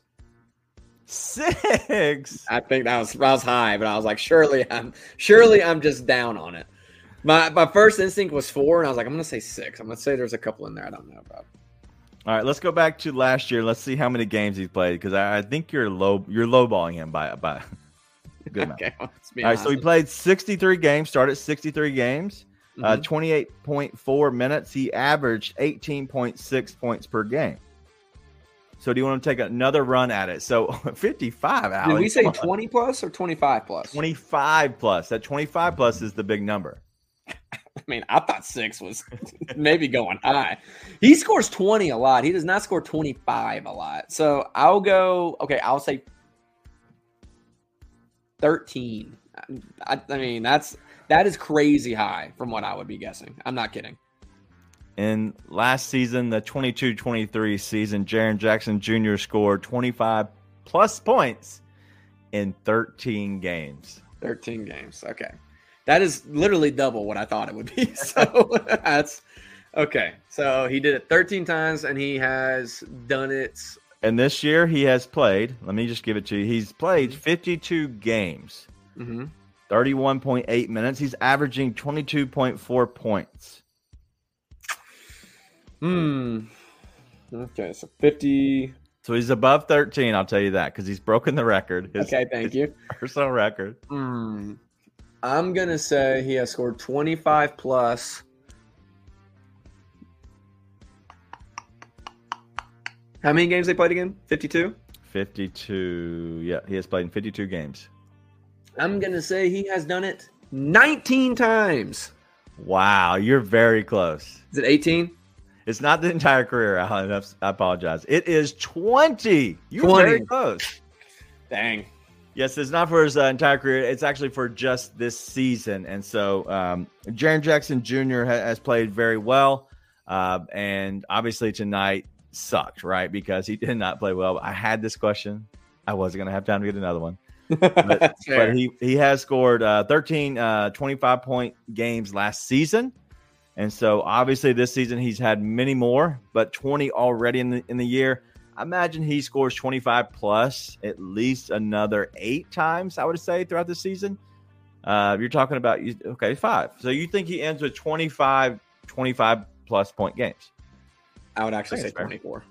Speaker 2: Six?
Speaker 1: I think that was, that was high, but I was like, surely I'm surely I'm just down on it. My my first instinct was four, and I was like, I'm going to say six. I'm going to say there's a couple in there I don't know about.
Speaker 2: All right, let's go back to last year. Let's see how many games he's played, because I, I think you're low you're lowballing him by by a good amount.
Speaker 1: Okay, well, let's be
Speaker 2: All right,
Speaker 1: honest.
Speaker 2: so he played sixty-three games, started sixty-three games, mm-hmm. uh, twenty-eight point four minutes. He averaged eighteen point six points per game. So do you want to take another run at it? So fifty-five, Alex.
Speaker 1: Did we say twenty plus or twenty-five plus?
Speaker 2: twenty-five plus. That twenty-five plus is the big number.
Speaker 1: I mean, I thought six was maybe going high. He scores twenty a lot. He does not score twenty-five a lot. So I'll go, okay, I'll say thirteen. I, I mean, that's that is crazy high from what I would be guessing. I'm not kidding.
Speaker 2: In last season, the twenty-two twenty-three season, Jaren Jackson Junior scored twenty-five plus points in thirteen games.
Speaker 1: thirteen games. Okay. That is literally double what I thought it would be. So that's okay. So he did it thirteen times and he has done it.
Speaker 2: And this year he has played, let me just give it to you. He's played fifty-two games,
Speaker 1: mm-hmm.
Speaker 2: thirty-one point eight minutes. He's averaging twenty-two point four points.
Speaker 1: Hmm. Okay, so fifty.
Speaker 2: So he's above thirteen, I'll tell you that, because he's broken the record. His,
Speaker 1: okay, thank
Speaker 2: his
Speaker 1: you.
Speaker 2: Personal record.
Speaker 1: Hmm. I'm going to say he has scored twenty-five plus. How many games they played again? fifty-two?
Speaker 2: fifty-two. Yeah, he has played in fifty-two games.
Speaker 1: I'm going to say he has done it nineteen times.
Speaker 2: Wow, you're very close.
Speaker 1: Is it eighteen?
Speaker 2: It's not the entire career, Alan. I apologize. It is twenty. You're
Speaker 1: twenty.
Speaker 2: very close.
Speaker 1: Dang.
Speaker 2: Yes, it's not for his uh, entire career. It's actually for just this season. And so um, Jaren Jackson Junior ha- has played very well. Uh, and obviously tonight sucked, right? Because he did not play well. I had this question. I wasn't going to have time to get another one. But, but he, he has scored uh, thirteen uh, twenty-five point games last season. And so obviously this season he's had many more, but twenty already in the in the year. I imagine he scores twenty-five plus at least another eight times, I would say, throughout the season. Uh, you're talking about, okay, five. So you think he ends with twenty-five, twenty-five plus point games?
Speaker 1: I would actually say twenty-four.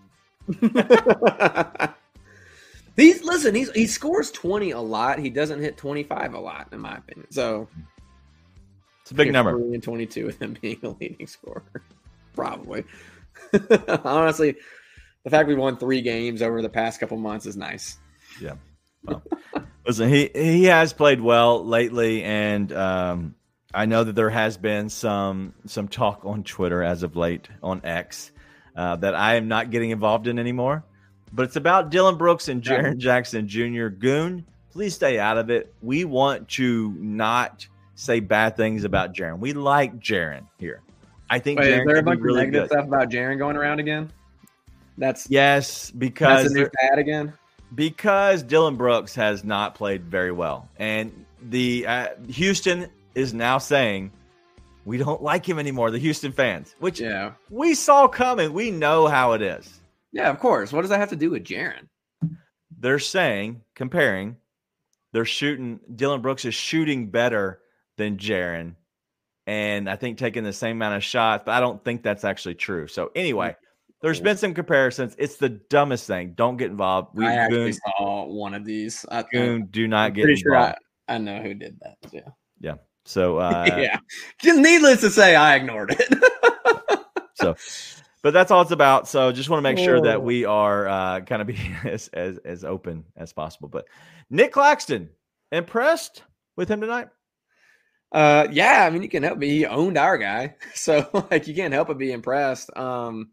Speaker 1: He's listen, he's he scores twenty a lot. He doesn't hit twenty-five a lot, in my opinion. So
Speaker 2: it's a big number.
Speaker 1: And twenty-two with him being a leading scorer. Probably. Honestly, the fact we won three games over the past couple months is nice.
Speaker 2: Yeah. Well, listen, he, he has played well lately, and um, I know that there has been some some talk on Twitter as of late, on X, uh, that I am not getting involved in anymore. But it's about Dillon Brooks and Jaren Jackson Junior Goon, please stay out of it. We want to not say bad things about Jaren. We like Jaren here. I think
Speaker 1: Wait,
Speaker 2: Jaren
Speaker 1: is there a
Speaker 2: can
Speaker 1: bunch
Speaker 2: be really
Speaker 1: of negative
Speaker 2: good.
Speaker 1: stuff about Jaren going around again? That's
Speaker 2: Yes, because
Speaker 1: that's a new fad again.
Speaker 2: because Dillon Brooks has not played very well, and the uh, Houston is now saying we don't like him anymore. The Houston fans, which
Speaker 1: Yeah.
Speaker 2: we saw coming, we know how it is.
Speaker 1: Yeah, of course. What does that have to do with Jaren?
Speaker 2: They're saying, comparing, they're shooting. Dillon Brooks is shooting better than Jaren, and I think taking the same amount of shots, but I don't think that's actually true. So anyway, there's been some comparisons. It's the dumbest thing. Don't get involved. We
Speaker 1: I actually
Speaker 2: Goon,
Speaker 1: saw one of these. I,
Speaker 2: Goon, do
Speaker 1: I'm
Speaker 2: not get
Speaker 1: pretty sure
Speaker 2: involved.
Speaker 1: I, I know who did that. Yeah.
Speaker 2: Yeah. So uh,
Speaker 1: yeah. Just needless to say, I ignored it.
Speaker 2: so, but that's all it's about. So just want to make sure
Speaker 1: Oh.
Speaker 2: that we are uh, kind of being as, as as open as possible. But Nick Claxton, impressed with him tonight?
Speaker 1: Uh, yeah, I mean, you can help me. He owned our guy, so like you can't help but be impressed. Um,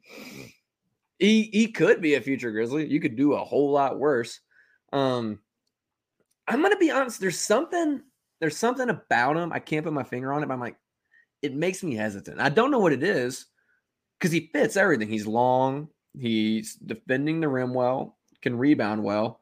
Speaker 1: he he could be a future Grizzly. You could do a whole lot worse. Um, I'm gonna be honest. There's something. There's something about him. I can't put my finger on it, but I'm like, it makes me hesitant. I don't know what it is because he fits everything. He's long. He's defending the rim well. Can rebound well.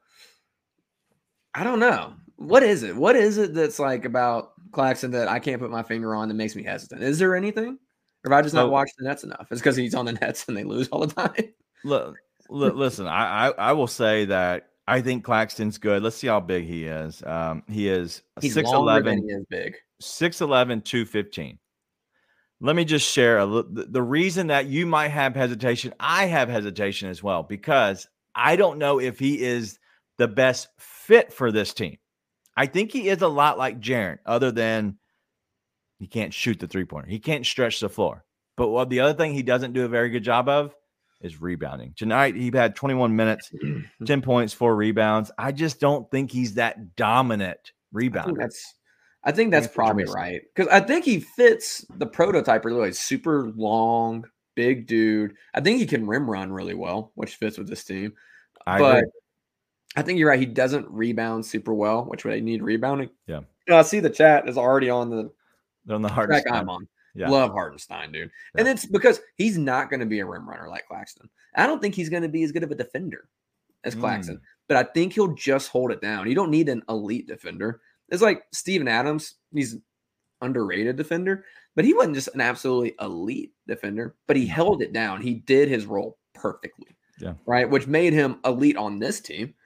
Speaker 1: I don't know. What is it? What is it that's like about Claxton that I can't put my finger on that makes me hesitant? Is there anything? Or have I just not
Speaker 2: So-
Speaker 1: watched the Nets enough? It's because he's on the Nets and they lose all the time.
Speaker 2: Look, look listen, I, I I will say that I think Claxton's good. Let's see how big he is. Um, he is
Speaker 1: He's
Speaker 2: six
Speaker 1: longer than
Speaker 2: eleven,
Speaker 1: he is big.
Speaker 2: six eleven, two fifteen. Let me just share a li- the the reason that you might have hesitation. I have hesitation as well because I don't know if he is the best fit for this team. I think he is a lot like Jaren, other than he can't shoot the three-pointer. He can't stretch the floor. But what the other thing he doesn't do a very good job of is rebounding. Tonight, he had twenty-one minutes, ten points, four rebounds. I just don't think he's that dominant
Speaker 1: I think
Speaker 2: rebounder.
Speaker 1: that's, I think that's
Speaker 2: That's what you're
Speaker 1: probably
Speaker 2: missing.
Speaker 1: right. Because I think he fits the prototype really well. He's super long, big dude. I think he can rim run really well, which fits with this team.
Speaker 2: I
Speaker 1: but
Speaker 2: agree.
Speaker 1: I think you're right. He doesn't rebound super well, which they need rebounding.
Speaker 2: Yeah.
Speaker 1: You know, I see the chat is already on the
Speaker 2: They're on the hard
Speaker 1: track I'm on.
Speaker 2: Yeah.
Speaker 1: Love Hartenstein, dude.
Speaker 2: Yeah.
Speaker 1: And it's because he's not going to be a rim runner like Claxton. I don't think he's going to be as good of a defender as Claxton,
Speaker 2: Mm.
Speaker 1: but I think he'll just hold it down. You don't need an elite defender. It's like Steven Adams. He's underrated defender, but he wasn't just an absolutely elite defender, but he held it down. He did his role perfectly.
Speaker 2: Yeah.
Speaker 1: Right. Which made him elite on this team.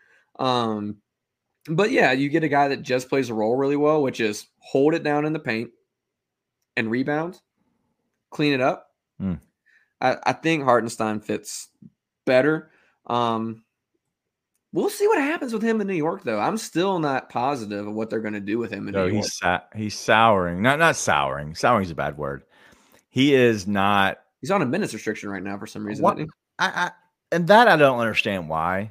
Speaker 1: Um, but yeah, you get a guy that just plays a role really well, which is hold it down in the paint and rebound, clean it up.
Speaker 2: Mm.
Speaker 1: I, I think Hartenstein fits better. Um, we'll see what happens with him in New York, though. I'm still not positive of what they're going to do with him in
Speaker 2: No,
Speaker 1: New York.
Speaker 2: he's sa- he's souring. Not not souring. Souring is a bad word. He is not.
Speaker 1: He's on a minutes restriction right now for some reason.
Speaker 2: What?
Speaker 1: Isn't he?
Speaker 2: I, I and that I don't understand why.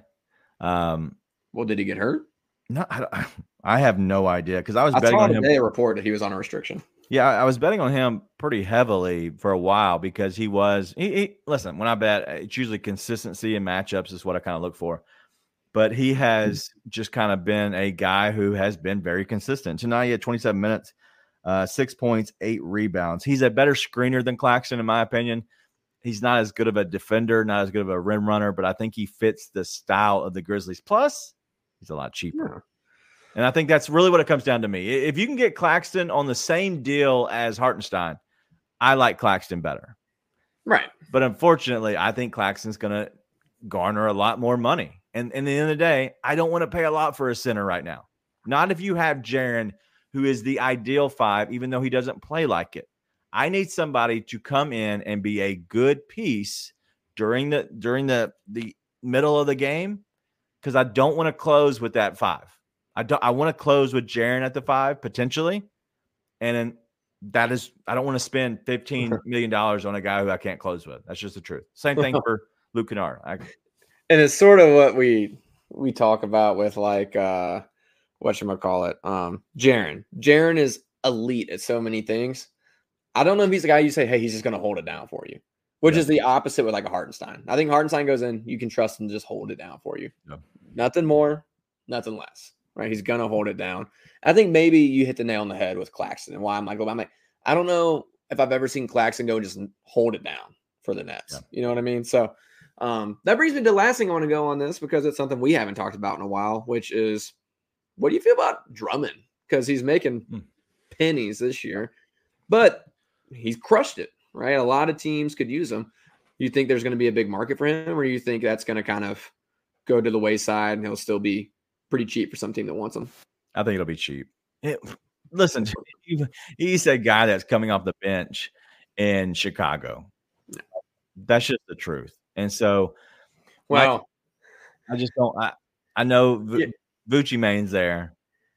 Speaker 2: Um,
Speaker 1: Well, did he get hurt?
Speaker 2: no, I, I have no idea because I was
Speaker 1: I
Speaker 2: betting
Speaker 1: saw
Speaker 2: on him.
Speaker 1: today a report that he was on a restriction.
Speaker 2: Yeah, I was betting on him pretty heavily for a while because he was. He, he listen, when I bet, it's usually consistency in matchups is what I kind of look for. But he has just kind of been a guy who has been very consistent. Tonight he had twenty-seven minutes, uh, six points, eight rebounds. He's a better screener than Claxton, in my opinion. He's not as good of a defender, not as good of a rim runner, but I think he fits the style of the Grizzlies. Plus, he's a lot cheaper.
Speaker 1: Yeah.
Speaker 2: And I think that's really what it comes down to me. If you can get Claxton on the same deal as Hartenstein, I like Claxton better.
Speaker 1: Right.
Speaker 2: But unfortunately, I think Claxton's going to garner a lot more money. And, and at the end of the day, I don't want to pay a lot for a center right now. Not if you have Jaren, who is the ideal five, even though he doesn't play like it. I need somebody to come in and be a good piece during the during the, the middle of the game because I don't want to close with that five. I don't. I want to close with Jaren at the five potentially, and then that is. I don't want to spend fifteen million dollars on a guy who I can't close with. That's just the truth. Same thing for Luke Kennard. I,
Speaker 1: And it's sort of what we we talk about with like uh, whatchamacallit, um, Jaren. Jaren is elite at so many things. I don't know if he's the guy you say, hey, he's just going to hold it down for you, which
Speaker 2: Yeah.
Speaker 1: is the opposite with like a Hartenstein. I think Hartenstein goes in, you can trust him to just hold it down for you.
Speaker 2: Yeah.
Speaker 1: Nothing more, nothing less. Right? He's going to hold it down. I think maybe you hit the nail on the head with Claxton and why I'm like, I'm like, I don't know if I've ever seen Claxton go and just hold it down for the Nets.
Speaker 2: Yeah.
Speaker 1: You know what I mean? So um, that brings me to the last thing I want to go on this because it's something we haven't talked about in a while, which is what do you feel about Drummond? Because he's making
Speaker 2: Hmm.
Speaker 1: pennies this year, but he's crushed it, right? A lot of teams could use him. You think there's going to be a big market for him, or do you think that's going to kind of go to the wayside and he'll still be pretty cheap for some team that wants him?
Speaker 2: I think it'll be cheap. It, listen, he, he's a guy that's coming off the bench in Chicago. That's just the truth. And so,
Speaker 1: Well,
Speaker 2: I, I just don't. I, I know v-
Speaker 1: Yeah.
Speaker 2: Vucci Main's there.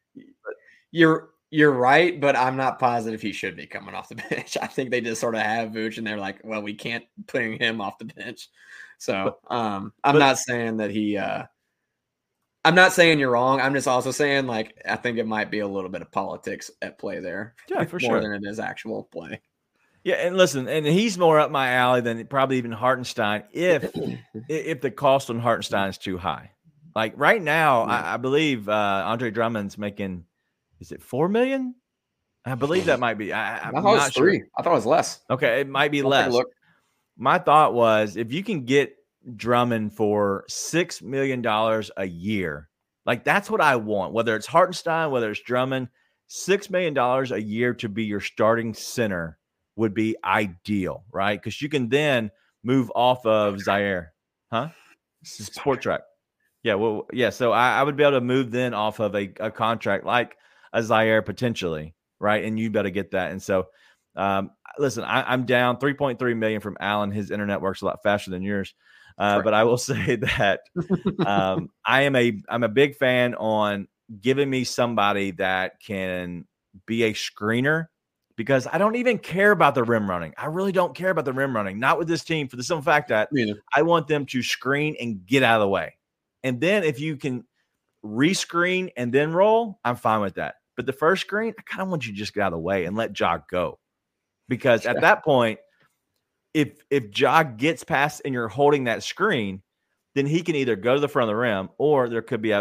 Speaker 1: you're you're right, but I'm not positive he should be coming off the bench. I think they just sort of have Vooch, and they're like, well, we can't bring him off the bench. So um, I'm
Speaker 2: but-
Speaker 1: not saying that he. Uh, I'm not saying you're wrong. I'm just also saying like I think it might be a little bit of politics at play there.
Speaker 2: Yeah, for
Speaker 1: more
Speaker 2: sure.
Speaker 1: than it is actual play.
Speaker 2: Yeah, and listen, and he's more up my alley than probably even Hartenstein if if the cost on Hartenstein is too high. Like right now,
Speaker 1: Yeah.
Speaker 2: I, I believe uh, Andre Drummond's making is it four million? I believe that might be. I,
Speaker 1: I
Speaker 2: I'm
Speaker 1: thought it was
Speaker 2: not sure.
Speaker 1: three. I thought it was less.
Speaker 2: Okay, it might be
Speaker 1: I'll take a
Speaker 2: less.
Speaker 1: look.
Speaker 2: My thought was if you can get Drummond for six million dollars a year, like that's what I want. Whether it's Hartenstein, whether it's Drummond, six million dollars a year to be your starting center would be ideal, right? Because you can then move off of Zaire, huh? Sport Track. Yeah, well, yeah. So I, I would be able to move then off of a, a contract like a Zaire potentially, right? And you better get that. And so, um, listen, I, I'm down three point three million from Allen. His internet works a lot faster than yours, uh,
Speaker 1: Right.
Speaker 2: but I will say that um, I am a I'm a big fan on giving me somebody that can be a screener. Because I don't even care about the rim running. I really don't care about the rim running. Not with this team for the simple fact that
Speaker 1: Me neither.
Speaker 2: I want them to screen and get out of the way. And then if you can rescreen and then roll, I'm fine with that. But the first screen, I kind of want you to just get out of the way and let Ja go. Because at that point, if if Ja gets past and you're holding that screen, then he can either go to the front of the rim or there could be a, a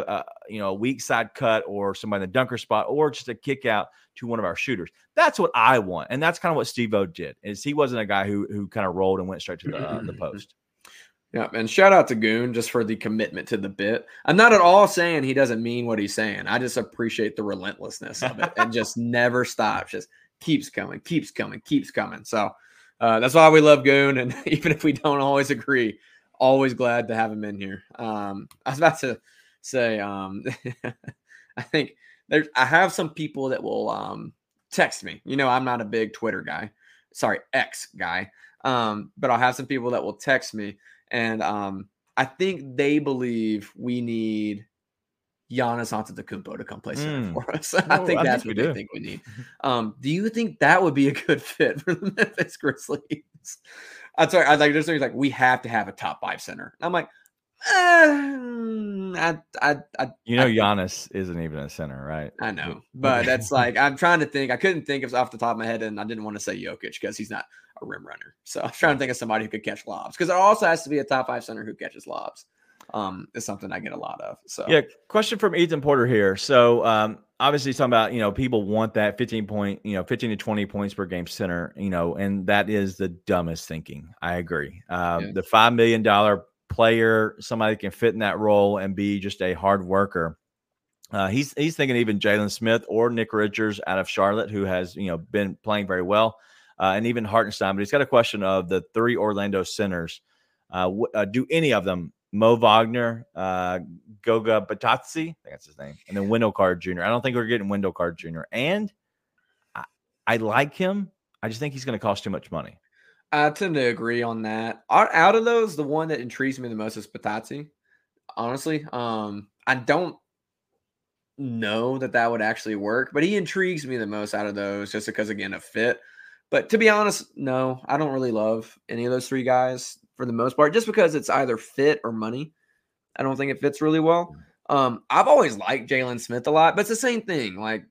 Speaker 2: you know, a weak side cut or somebody in the dunker spot or just a kick out to one of our shooters. That's what I want. And that's kind of what Steve-O did, is he wasn't a guy who who kind of rolled and went straight to the, uh, the post.
Speaker 1: Yeah, and shout out to Goon just for the commitment to the bit. I'm not at all saying he doesn't mean what he's saying. I just appreciate the relentlessness of it and just never stops. Just keeps coming, keeps coming, keeps coming. So uh, that's why we love Goon. And even if we don't always agree, always glad to have him in here. Um, I was about to say, um, I think there's, I have some people that will um, text me. You know, I'm not a big Twitter guy. Sorry, X guy. Um, but I'll have some people that will text me. And um, I think they believe we need Giannis Antetokounmpo to come play center
Speaker 2: Mm.
Speaker 1: for us.
Speaker 2: No,
Speaker 1: I think
Speaker 2: I
Speaker 1: that's
Speaker 2: think
Speaker 1: what
Speaker 2: we
Speaker 1: they
Speaker 2: do.
Speaker 1: think we need. Um, do you think that would be a good fit for the Memphis Grizzlies? I'm sorry. I like there's things like we have to have a top five center. I'm like, eh, I, I, I,
Speaker 2: You know,
Speaker 1: I,
Speaker 2: Giannis isn't even a center, right?
Speaker 1: I know, but that's like I'm trying to think. I couldn't think of off the top of my head, and I didn't want to say Jokic because he's not a rim runner. So I was trying to think of somebody who could catch lobs, because it also has to be a top five center who catches lobs. Um, is something I get a lot of. So
Speaker 2: Yeah. Question from Ethan Porter here. So um, obviously talking about, you know, people want that fifteen point, you know, fifteen to twenty points per game center, you know, and that is the dumbest thinking. I agree. Um,
Speaker 1: Yeah.
Speaker 2: The five million dollars player, somebody that can fit in that role and be just a hard worker. Uh, he's he's thinking even Jalen Smith or Nick Richards out of Charlotte, who has, you know, been playing very well, uh, and even Hartenstein. But he's got a question of the three Orlando centers. Uh, w- uh, do any of them, Mo Wagner, uh, Goga Batazzi, I think that's his name, and then Wendell Carter Junior I don't think we're getting Wendell Carter Junior And I, I like him. I just think he's going to cost too much money.
Speaker 1: I tend to agree on that. Out out of those, the one that intrigues me the most is Batazzi. Honestly, um, I don't know that that would actually work, but he intrigues me the most out of those just because, again, a fit. But to be honest, no, I don't really love any of those three guys for the most part, just because it's either fit or money. I don't think it fits really well. Um, I've always liked Jalen Smith a lot, but it's the same thing. Like,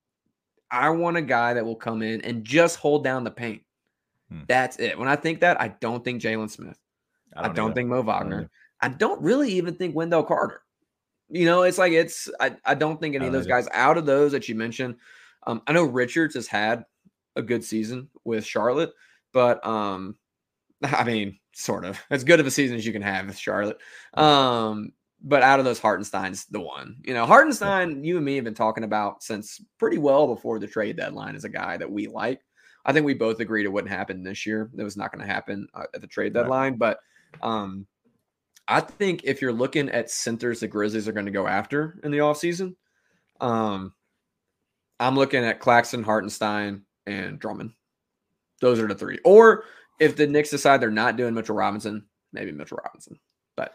Speaker 1: I want a guy that will come in and just hold down the paint.
Speaker 2: Hmm.
Speaker 1: That's it. When I think that, I don't think Jalen Smith. I don't, I don't think Mo Wagner. I don't really even think Wendell Carter. You know, it's like it's I, I don't think any of those guys out of those that you mentioned. Um, I know Richards has had a good season with Charlotte, but um, I mean, sort of as good of a season as you can have with Charlotte. Um, but out of those, Hartenstein's the one. You know, Hartenstein, you and me have been talking about since pretty well before the trade deadline as a guy that we like. I think we both agreed it wouldn't happen this year. It was not going to happen uh, at the trade deadline. Right. But um, I think if you're looking at centers the Grizzlies are going to go after in the offseason, um, I'm looking at Claxton, Hartenstein, and Drummond. Those are the three. Or if the Knicks decide they're not doing Mitchell Robinson, maybe Mitchell Robinson. But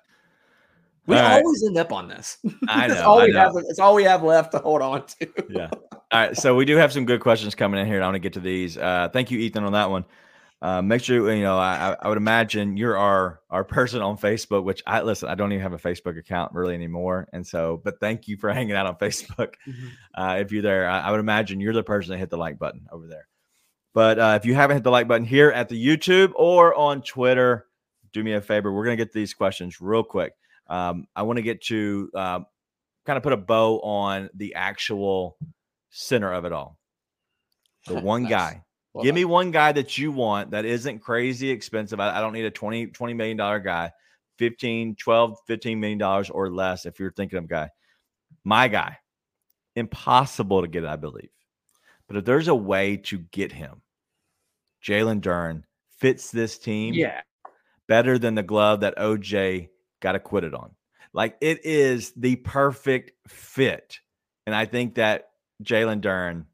Speaker 1: we all always right. end up on this.
Speaker 2: I know.
Speaker 1: all
Speaker 2: I
Speaker 1: we
Speaker 2: know.
Speaker 1: have, it's all we have left to hold on to.
Speaker 2: Yeah. All right. So we do have some good questions coming in here. I want to get to these. Uh, thank you, Ethan, on that one. Uh, make sure, you know, I, I would imagine you're our, our person on Facebook, which I listen, I don't even have a Facebook account really anymore. And so, but thank you for hanging out on Facebook. Mm-hmm. Uh, if you're there, I, I would imagine you're the person that hit the like button over there. But uh, if you haven't hit the like button here at the YouTube or on Twitter, do me a favor. We're going to get to these questions real quick. Um, I want to get to uh, kind of put a bow on the actual center of it all. The one nice. guy. Well, Give me one guy that you want that isn't crazy expensive. I, I don't need a twenty, twenty million dollars guy, fifteen, twelve, fifteen million dollars or less if you're thinking of a guy. My guy. Impossible to get, I believe. But if there's a way to get him, Jalen Duren fits this team
Speaker 1: yeah.
Speaker 2: better than the glove that O J got acquitted on. Like, it is the perfect fit. And I think that Jalen Duren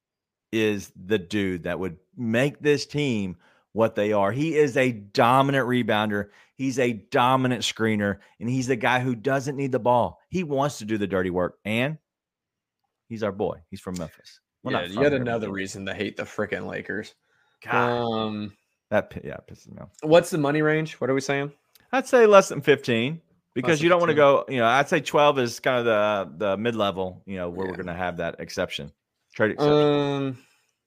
Speaker 2: is the dude that would make this team what they are. He is a dominant rebounder. He's a dominant screener, and he's the guy who doesn't need the ball. He wants to do the dirty work, and he's our boy. He's from Memphis.
Speaker 1: Well, yeah, yet another reason to hate the freaking Lakers.
Speaker 2: God,
Speaker 1: um,
Speaker 2: that yeah pisses me off.
Speaker 1: What's the money range? What are we saying?
Speaker 2: I'd say less than fifteen because
Speaker 1: less
Speaker 2: you don't want to go. You know, I'd say twelve is kind of the the mid level. You know, where yeah. we're going to have that exception. Trade exception.
Speaker 1: Um,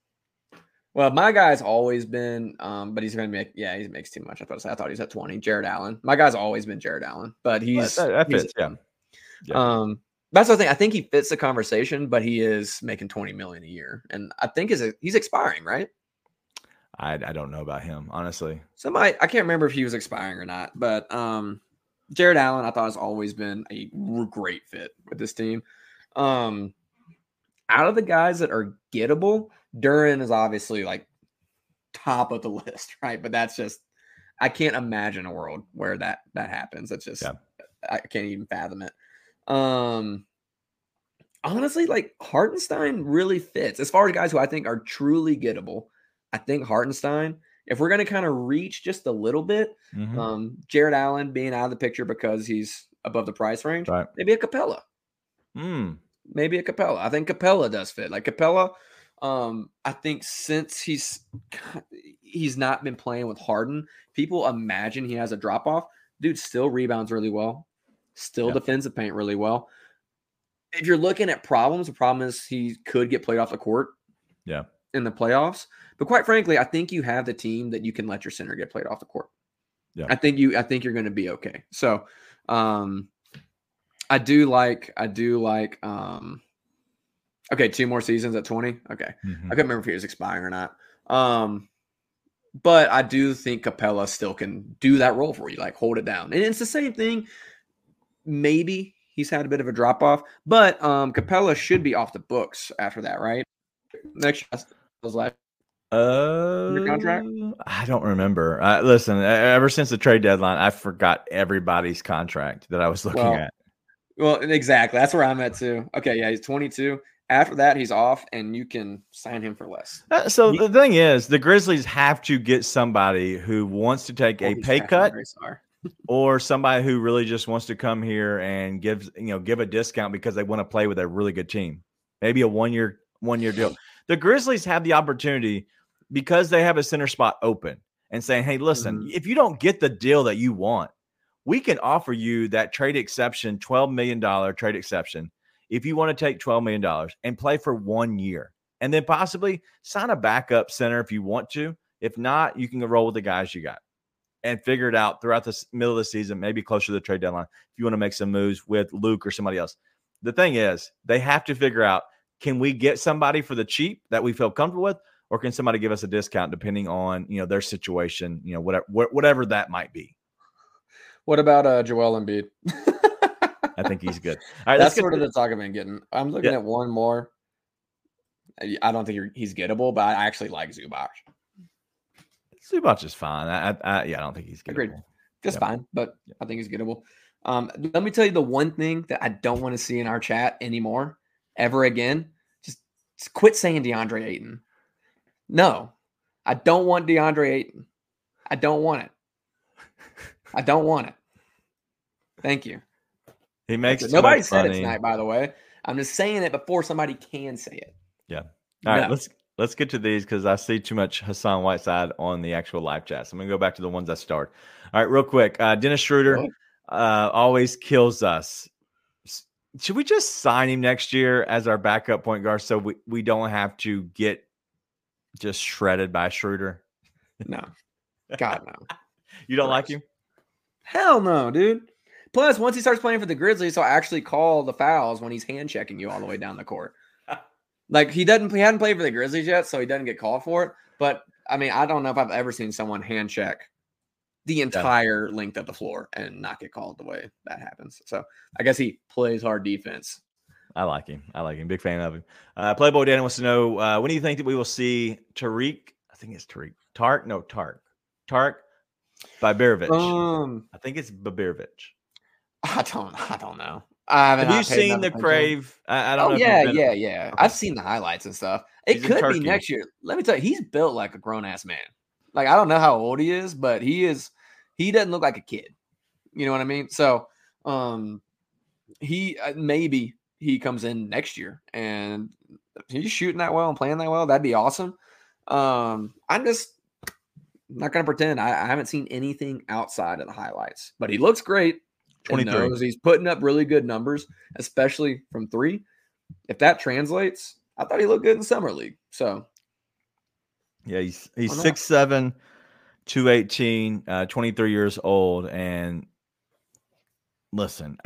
Speaker 1: well, my guy's always been, um, but he's going to make, yeah, he makes too much. I thought I thought he's at twenty. Jared Allen. My guy's always been Jared Allen, but he's
Speaker 2: that, that fits.
Speaker 1: he's,
Speaker 2: yeah.
Speaker 1: yeah. Um, That's the thing. I think he fits the conversation, but he is making twenty million a year, and I think is he's expiring, right?
Speaker 2: I I don't know about him, honestly.
Speaker 1: Somebody I can't remember if he was expiring or not, but um, Jared Allen I thought has always been a great fit with this team. Um, out of the guys that are gettable, Duren is obviously like top of the list, right? But that's just I can't imagine a world where that that happens. That's just yeah. I can't even fathom it. Um, honestly, like Hartenstein really fits as far as guys who I think are truly gettable. I think Hartenstein, if we're going to kind of reach just a little bit, mm-hmm. um, Jared Allen being out of the picture because he's above the price range,
Speaker 2: right.
Speaker 1: maybe a Capella.
Speaker 2: Mm.
Speaker 1: Maybe a Capella. I think Capella does fit. Like Capella, um, I think since he's he's not been playing with Harden, people imagine he has a drop off. Dude still rebounds really well. Still yeah. defends the paint really well. If you're looking at problems, the problem is he could get played off the court.
Speaker 2: Yeah.
Speaker 1: In the playoffs. But quite frankly, I think you have the team that you can let your center get played off the court.
Speaker 2: Yeah.
Speaker 1: I think you I think you're going to be okay. So um I do like I do like um okay, two more seasons at twenty. Okay. Mm-hmm. I couldn't remember if he was expiring or not. Um but I do think Capella still can do that role for you, like hold it down. And it's the same thing. Maybe he's had a bit of a drop off, but um Capella should be off the books after that, right? Next was last
Speaker 2: uh,
Speaker 1: your contract.
Speaker 2: I don't remember. Uh, listen, ever since the trade deadline, I forgot everybody's contract that I was looking
Speaker 1: well,
Speaker 2: at.
Speaker 1: Well, exactly. That's where I'm at too. Okay, yeah, he's twenty-two. After that, he's off, and you can sign him for less.
Speaker 2: Uh, so you, the thing is, the Grizzlies have to get somebody who wants to take a pay cut, or somebody who really just wants to come here and give you know give a discount because they want to play with a really good team. Maybe a one year one year deal. The Grizzlies have the opportunity because they have a center spot open and saying, hey, listen, mm-hmm. if you don't get the deal that you want, we can offer you that trade exception, twelve million dollars trade exception, if you want to take twelve million dollars and play for one year and then possibly sign a backup center if you want to. If not, you can roll with the guys you got and figure it out throughout the middle of the season, maybe closer to the trade deadline if you want to make some moves with Luke or somebody else. The thing is, they have to figure out, can we get somebody for the cheap that we feel comfortable with, or can somebody give us a discount depending on, you know, their situation, you know, whatever, whatever that might be.
Speaker 1: What about uh, Joel Embiid?
Speaker 2: I think he's good. All right,
Speaker 1: that's sort of the talk I've been getting. I'm looking
Speaker 2: yeah.
Speaker 1: at one more. I don't think he's gettable, but I actually like Zubac.
Speaker 2: Zubac is fine. I, I, yeah, I don't think he's gettable.
Speaker 1: Agreed. Just
Speaker 2: yeah.
Speaker 1: fine, but yeah. I think he's gettable. Um, let me tell you the one thing that I don't want to see in our chat anymore, ever again. Just, just quit saying DeAndre Ayton. No, I don't want DeAndre Ayton. I don't want it. I don't want it. Thank you.
Speaker 2: He makes it.
Speaker 1: Nobody said it tonight, by the way. I'm just saying it before somebody can say it.
Speaker 2: Yeah. All right, no. let's let's get to these because I see too much Hassan Whiteside on the actual live chat. So I'm gonna go back to the ones I started. All right, real quick. Uh, Dennis Schroeder uh, always kills us. Should we just sign him next year as our backup point guard so we, we don't have to get just shredded by Schroeder?
Speaker 1: No. God, no.
Speaker 2: You don't like him?
Speaker 1: Hell no, dude. Plus, once he starts playing for the Grizzlies, he'll actually call the fouls when he's hand checking you all the way down the court. Like he doesn't, he hadn't played for the Grizzlies yet, so he doesn't get called for it. But I mean, I don't know if I've ever seen someone hand check the entire yeah. length of the floor and not get called the way that happens. So I guess he plays hard defense.
Speaker 2: I like him. I like him. Big fan of him. Uh, Playboy Danny wants to know, uh, when do you think that we will see Tariq? I think it's Tariq. Tark? No, Tark. Tark Babirovic. Um, I think it's Babirovic.
Speaker 1: I don't I don't know. I
Speaker 2: Have you seen the Crave? I, I don't
Speaker 1: oh,
Speaker 2: know.
Speaker 1: Yeah, yeah, yeah. Okay. I've seen the highlights and stuff. It he's could be next year. Let me tell you, he's built like a grown-ass man. Like, I don't know how old he is, but he is he doesn't look like a kid. You know what I mean? So um he uh, maybe he comes in next year and he's shooting that well and playing that well. That'd be awesome. Um, I'm just not gonna pretend I, I haven't seen anything outside of the highlights, but he looks great. twenty-three. He's putting up really good numbers, especially from three. If that translates, I thought he looked good in Summer League. So,
Speaker 2: yeah, he's he's six seven, two eighteen, uh, twenty-three years old. And listen, I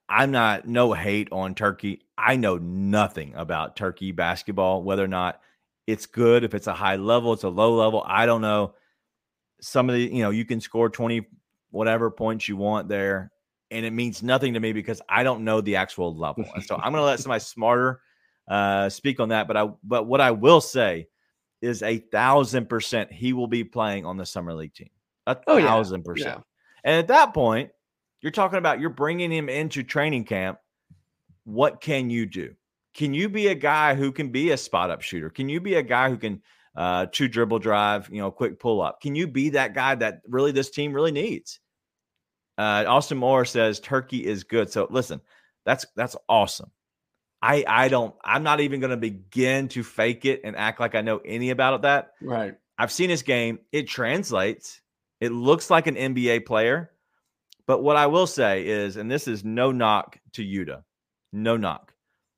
Speaker 2: I'm not no hate on Turkey. I know nothing about Turkey basketball, whether or not it's good, if it's a high level, it's a low level. I don't know. Some of the, you know, you can score twenty whatever points you want there, and it means nothing to me because I don't know the actual level. And so I'm going to let somebody smarter uh, speak on that. But I, but what I will say is a thousand percent he will be playing on the summer league team. A
Speaker 1: Oh,
Speaker 2: thousand
Speaker 1: yeah.
Speaker 2: percent.
Speaker 1: Yeah.
Speaker 2: And at that point, you're talking about you're bringing him into training camp. What can you do? Can you be a guy who can be a spot up shooter? Can you be a guy who can uh, two dribble drive, you know, quick pull up? Can you be that guy that really this team really needs? Uh, Austin Moore says Turkey is good. So listen, that's that's awesome. I I don't. I'm not even going to begin to fake it and act like I know any about that.
Speaker 1: Right.
Speaker 2: I've seen his game. It translates. It looks like an N B A player. But what I will say is, and this is no knock to Yuta, no knock.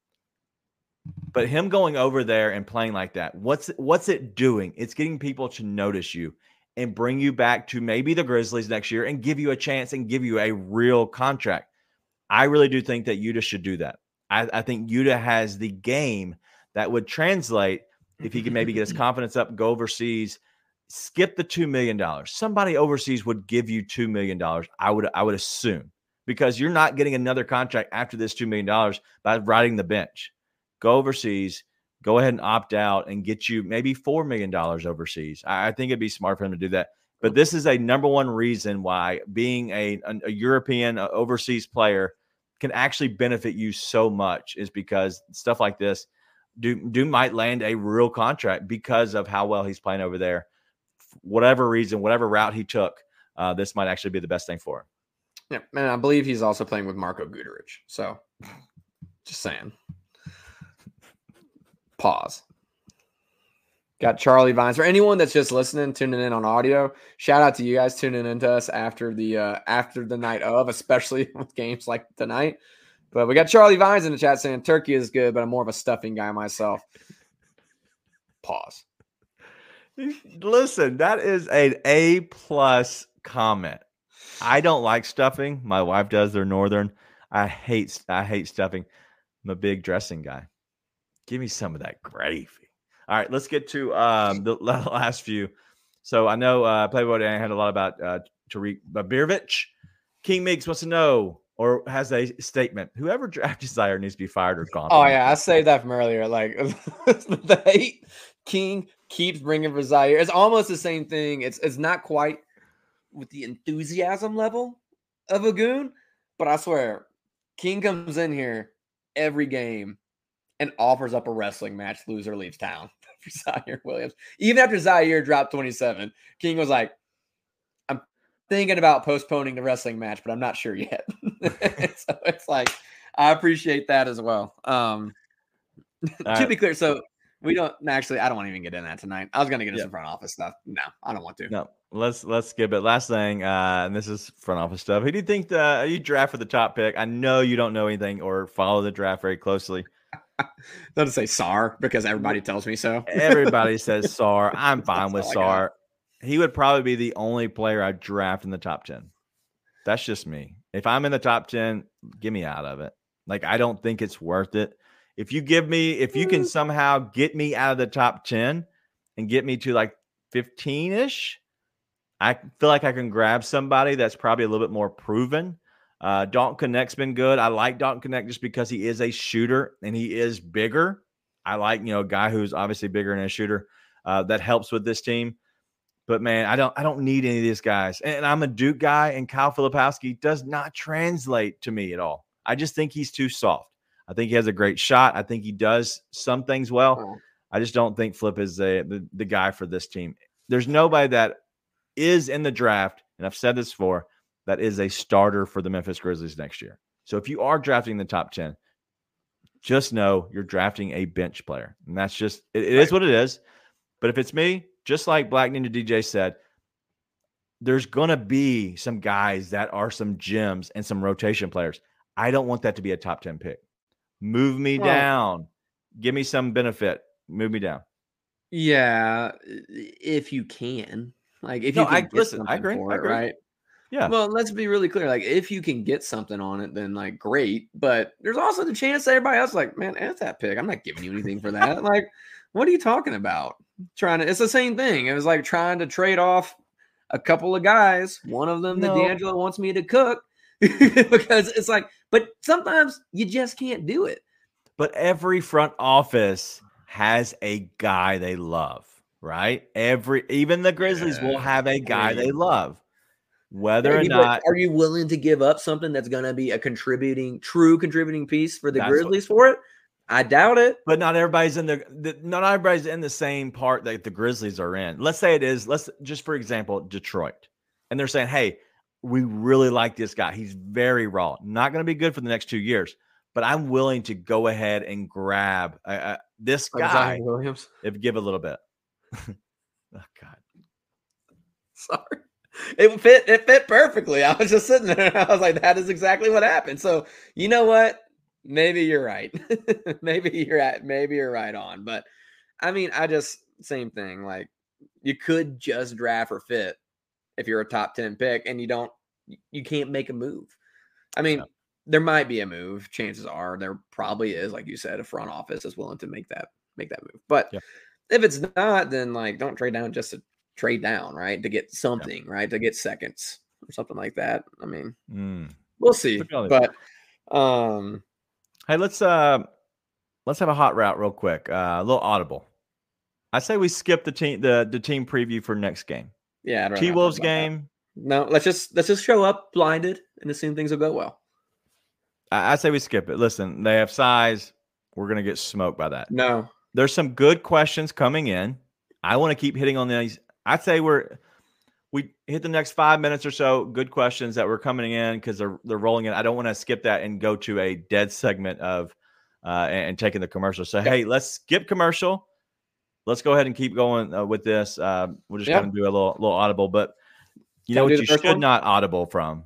Speaker 2: But him going over there and playing like that, what's what's it doing? It's getting people to notice you and bring you back to maybe the Grizzlies next year and give you a chance and give you a real contract. I really do think that Yuta should do that. I, I think Yuta has the game that would translate if he could maybe get his confidence up, go overseas, skip the two million dollars. Somebody overseas would give you two million dollars, I would I would assume, because you're not getting another contract after this two million dollars by riding the bench. Go overseas, go ahead and opt out and get you maybe four million dollars overseas. I, I think it'd be smart for him to do that. But this is a number one reason why being a, a, a European a overseas player can actually benefit you so much, is because stuff like this do, do might land a real contract because of how well he's playing over there. Whatever reason, whatever route he took, uh, this might actually be the best thing for him.
Speaker 1: Yeah, and I believe he's also playing with Marko Guduric. So, just saying. Pause. Got Charlie Vines. For anyone that's just listening, tuning in on audio, shout out to you guys tuning into us after the uh, after the night of, especially with games like tonight. But we got Charlie Vines in the chat saying Turkey is good, but I'm more of a stuffing guy myself. Pause.
Speaker 2: Listen, that is an A plus comment. I don't like stuffing. My wife does. They're Northern. I hate I hate stuffing. I'm a big dressing guy. Give me some of that gravy. All right, let's get to um, the last few. So I know uh, Playboy Dan had a lot about uh, Tariq Babirovic. King Meeks wants to know, or has a statement: whoever drafted Zaire needs to be fired or gone.
Speaker 1: Oh yeah, I saved that from earlier. Like the hate King keeps bringing for Zaire. It's almost the same thing. It's it's not quite with the enthusiasm level of a goon, but I swear, King comes in here every game and offers up a wrestling match. Loser leaves town for Zaire Williams. Even after Zaire dropped twenty-seven, King was like, I'm thinking about postponing the wrestling match, but I'm not sure yet. So it's like, I appreciate that as well. Um, to
Speaker 2: right.
Speaker 1: be clear, so we don't actually, I don't want to even get in that tonight. I was going to get into
Speaker 2: Yeah.
Speaker 1: some front office stuff. No, I don't want to.
Speaker 2: No, let's let's skip it. Last thing, uh, and this is front office stuff. Who do you think the you draft for the top pick? I know you don't know anything or follow the draft very closely.
Speaker 1: Don't say Sar because everybody tells me so.
Speaker 2: Everybody says Sar. I'm fine with
Speaker 1: That's all I
Speaker 2: Sar. He would probably be the only player I draft in the top ten. That's just me. If I'm in the top ten, get me out of it. Like, I don't think it's worth it. If you give me, if you can somehow get me out of the top ten and get me to like fifteen-ish, I feel like I can grab somebody that's probably a little bit more proven. Uh, Dalton Connect's been good. I like Dalton Connect just because he is a shooter and he is bigger. I like, you know, a guy who's obviously bigger and a shooter. Uh, that helps with this team. But man, I don't I don't need any of these guys. And I'm a Duke guy, and Kyle Filipowski does not translate to me at all. I just think he's too soft. I think he has a great shot. I think he does some things well.
Speaker 1: Oh.
Speaker 2: I just don't think Flip is a, the, the guy for this team. There's nobody that is in the draft, and I've said this before, that is a starter for the Memphis Grizzlies next year. So if you are drafting the top ten, just know you're drafting a bench player. And that's just, it, it is what it is. But if it's me, just like Black Ninja D J said, there's going to be some guys that are some gems and some rotation players. I don't want that to be a top ten pick. Move me
Speaker 1: Well,
Speaker 2: down. Give me some benefit. Move me down.
Speaker 1: Yeah, if you can. Like, if
Speaker 2: No,
Speaker 1: you can
Speaker 2: I-
Speaker 1: get
Speaker 2: listen, I
Speaker 1: something
Speaker 2: agree,
Speaker 1: for
Speaker 2: I
Speaker 1: it,
Speaker 2: agree.
Speaker 1: right?
Speaker 2: Yeah.
Speaker 1: Well, let's be really clear. Like, if you can get something on it, then like great. But there's also the chance that everybody else is like, man, F that pick. I'm not giving you anything for that. Like, what are you talking about? Trying to, it's the same thing. It was like trying to trade off a couple of guys. One of them
Speaker 2: No.
Speaker 1: that D'Angelo wants me to cook because it's like, but sometimes you just can't do it.
Speaker 2: But every front office has a guy they love, right? Every even the Grizzlies
Speaker 1: Yeah,
Speaker 2: will have a guy
Speaker 1: maybe.
Speaker 2: they love. Whether
Speaker 1: Maybe,
Speaker 2: or
Speaker 1: but
Speaker 2: not
Speaker 1: are you willing to give up something that's going to be a contributing, true contributing piece for the
Speaker 2: That's what-
Speaker 1: Grizzlies for it? I doubt it.
Speaker 2: but not everybody's in the, the not everybody's in the same part that the Grizzlies are in. Let's say it is, let's just for example, Detroit. And they're saying, hey, we really like this guy. He's very raw. Not going to be good for the next two years. But I'm willing to go ahead and grab uh, uh, this guy
Speaker 1: Williams.
Speaker 2: if give a little bit. Oh God.
Speaker 1: Sorry. It fit it fit perfectly. I was just sitting there and I was like, that is exactly what happened. So you know what? Maybe you're right. maybe you're at maybe you're right on. But I mean, I just same thing. Like you could just draft for fit if you're a top ten pick and you don't you can't make a move. I mean,
Speaker 2: Yeah.
Speaker 1: there might be a move. Chances are there probably is, like you said, a front office is willing to make that make that move. But
Speaker 2: Yeah.
Speaker 1: if it's not, then like don't trade down just to trade down, right? To get something, right? To get seconds or something like that. I mean,
Speaker 2: Mm.
Speaker 1: we'll see.
Speaker 2: Look at
Speaker 1: But um
Speaker 2: Hey, let's uh let's have a hot route real quick. Uh, a little audible. I say we skip the team the, the team preview for next game.
Speaker 1: yeah, I don't know
Speaker 2: T Wolves
Speaker 1: about that.
Speaker 2: game.
Speaker 1: No, let's just let's just show up blinded and assume things will go well.
Speaker 2: I, I say we skip it. Listen, they have size. We're gonna get smoked by that.
Speaker 1: No.
Speaker 2: There's some good questions coming in. I want to keep hitting on these. I'd say we're we hit the next five minutes or so. Good questions that were coming in because they're they're rolling in. I don't want to skip that and go to a dead segment of uh, and, and taking the commercial. So hey, let's skip commercial. Let's go ahead and keep going uh, with this. Uh, we're just
Speaker 1: Yeah.
Speaker 2: going to do a little little audible, but you
Speaker 1: Can I
Speaker 2: know
Speaker 1: do
Speaker 2: what
Speaker 1: the
Speaker 2: you
Speaker 1: first
Speaker 2: should
Speaker 1: one?
Speaker 2: not audible from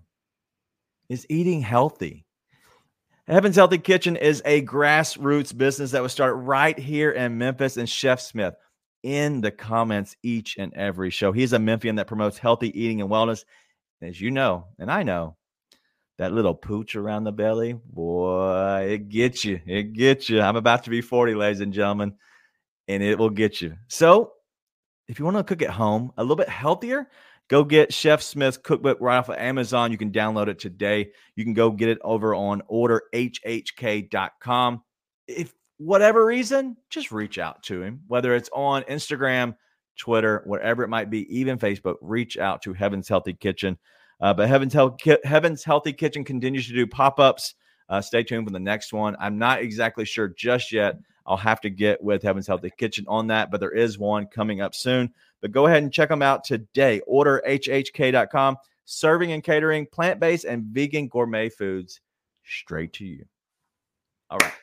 Speaker 2: is eating healthy. Heaven's Healthy Kitchen is a grassroots business that was started right here in Memphis, and Chef Smith in the comments each and every show. He's a Memphian that promotes healthy eating and wellness. As you know, and I know, that little pooch around the belly, boy, it gets you. It gets you. I'm about to be forty, ladies and gentlemen, and it will get you. So if you want to cook at home a little bit healthier, go get Chef Smith's cookbook right off of Amazon. You can download it today. You can go get it over on order h h k dot com. If whatever reason, just reach out to him, whether it's on Instagram, Twitter, wherever it might be, even Facebook, reach out to Heaven's Healthy Kitchen. Uh, but Heaven's, Hel- Ki- Heaven's Healthy Kitchen continues to do pop-ups. Uh, stay tuned for the next one. I'm not exactly sure just yet. I'll have to get with Heaven's Healthy Kitchen on that, but there is one coming up soon. But go ahead and check them out today. order h h k dot com. Serving and catering plant-based and vegan gourmet foods straight to you. All right.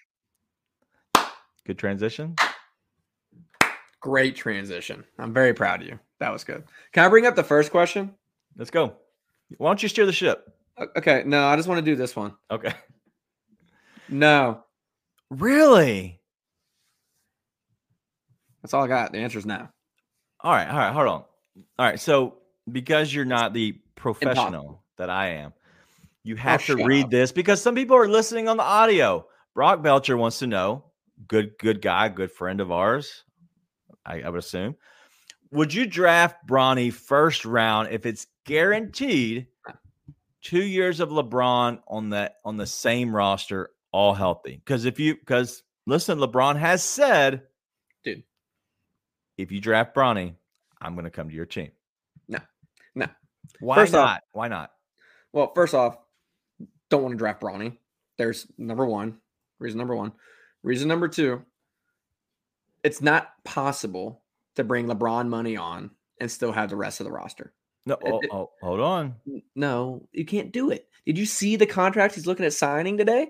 Speaker 2: Good transition.
Speaker 1: Great transition. I'm very proud of you. That was good. Can I bring up the first question?
Speaker 2: Let's go. Why don't you steer the ship?
Speaker 1: O- Okay. No, I just want to do this one.
Speaker 2: Okay.
Speaker 1: No.
Speaker 2: Really?
Speaker 1: That's all I got. The answer is no.
Speaker 2: All right. All right. Hold on. All right. So because you're not the professional
Speaker 1: Impossible.
Speaker 2: that I am, you have
Speaker 1: Oh,
Speaker 2: to
Speaker 1: shut
Speaker 2: read
Speaker 1: up.
Speaker 2: this because some people are listening on the audio. Brock Belcher wants to know, good, good guy, good friend of ours, I, I would assume. Would you draft Bronny first round if it's guaranteed two years of LeBron on the on the same roster, all healthy? Because if you because listen, LeBron has said,
Speaker 1: Dude.
Speaker 2: if you draft Bronny, I'm going to come to your team.
Speaker 1: No. No.
Speaker 2: Why
Speaker 1: First off-
Speaker 2: not? Why not?
Speaker 1: Well, first off, don't want to draft Bronny. There's number one. Reason number one. Reason number two, it's not possible to bring LeBron money on and still have the rest of the roster.
Speaker 2: No,
Speaker 1: It-
Speaker 2: oh,
Speaker 1: it-
Speaker 2: oh, hold on.
Speaker 1: N- No, you can't do it. Did you see the contract he's looking at signing today?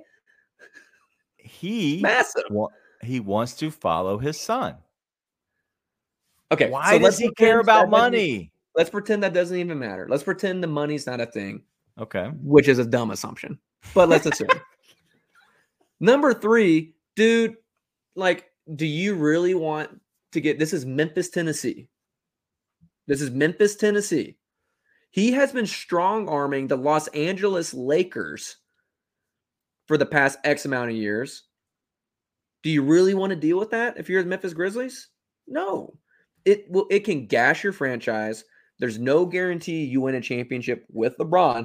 Speaker 2: He
Speaker 1: Massive.
Speaker 2: wa- he wants to follow his son.
Speaker 1: Okay.
Speaker 2: Why
Speaker 1: so
Speaker 2: does
Speaker 1: let's
Speaker 2: he
Speaker 1: pretend
Speaker 2: care about
Speaker 1: that doesn't-
Speaker 2: money?
Speaker 1: Let's pretend that doesn't even matter. Let's pretend the money's not a thing,
Speaker 2: Okay.
Speaker 1: which is a dumb assumption. But let's assume. Number three, dude, like, do you really want to get this is Memphis, Tennessee. This is Memphis, Tennessee. He has been strong arming the Los Angeles Lakers for the past X amount of years. Do you really want to deal with that if you're the Memphis Grizzlies? No. It will. It can gash your franchise. There's no guarantee you win a championship with LeBron.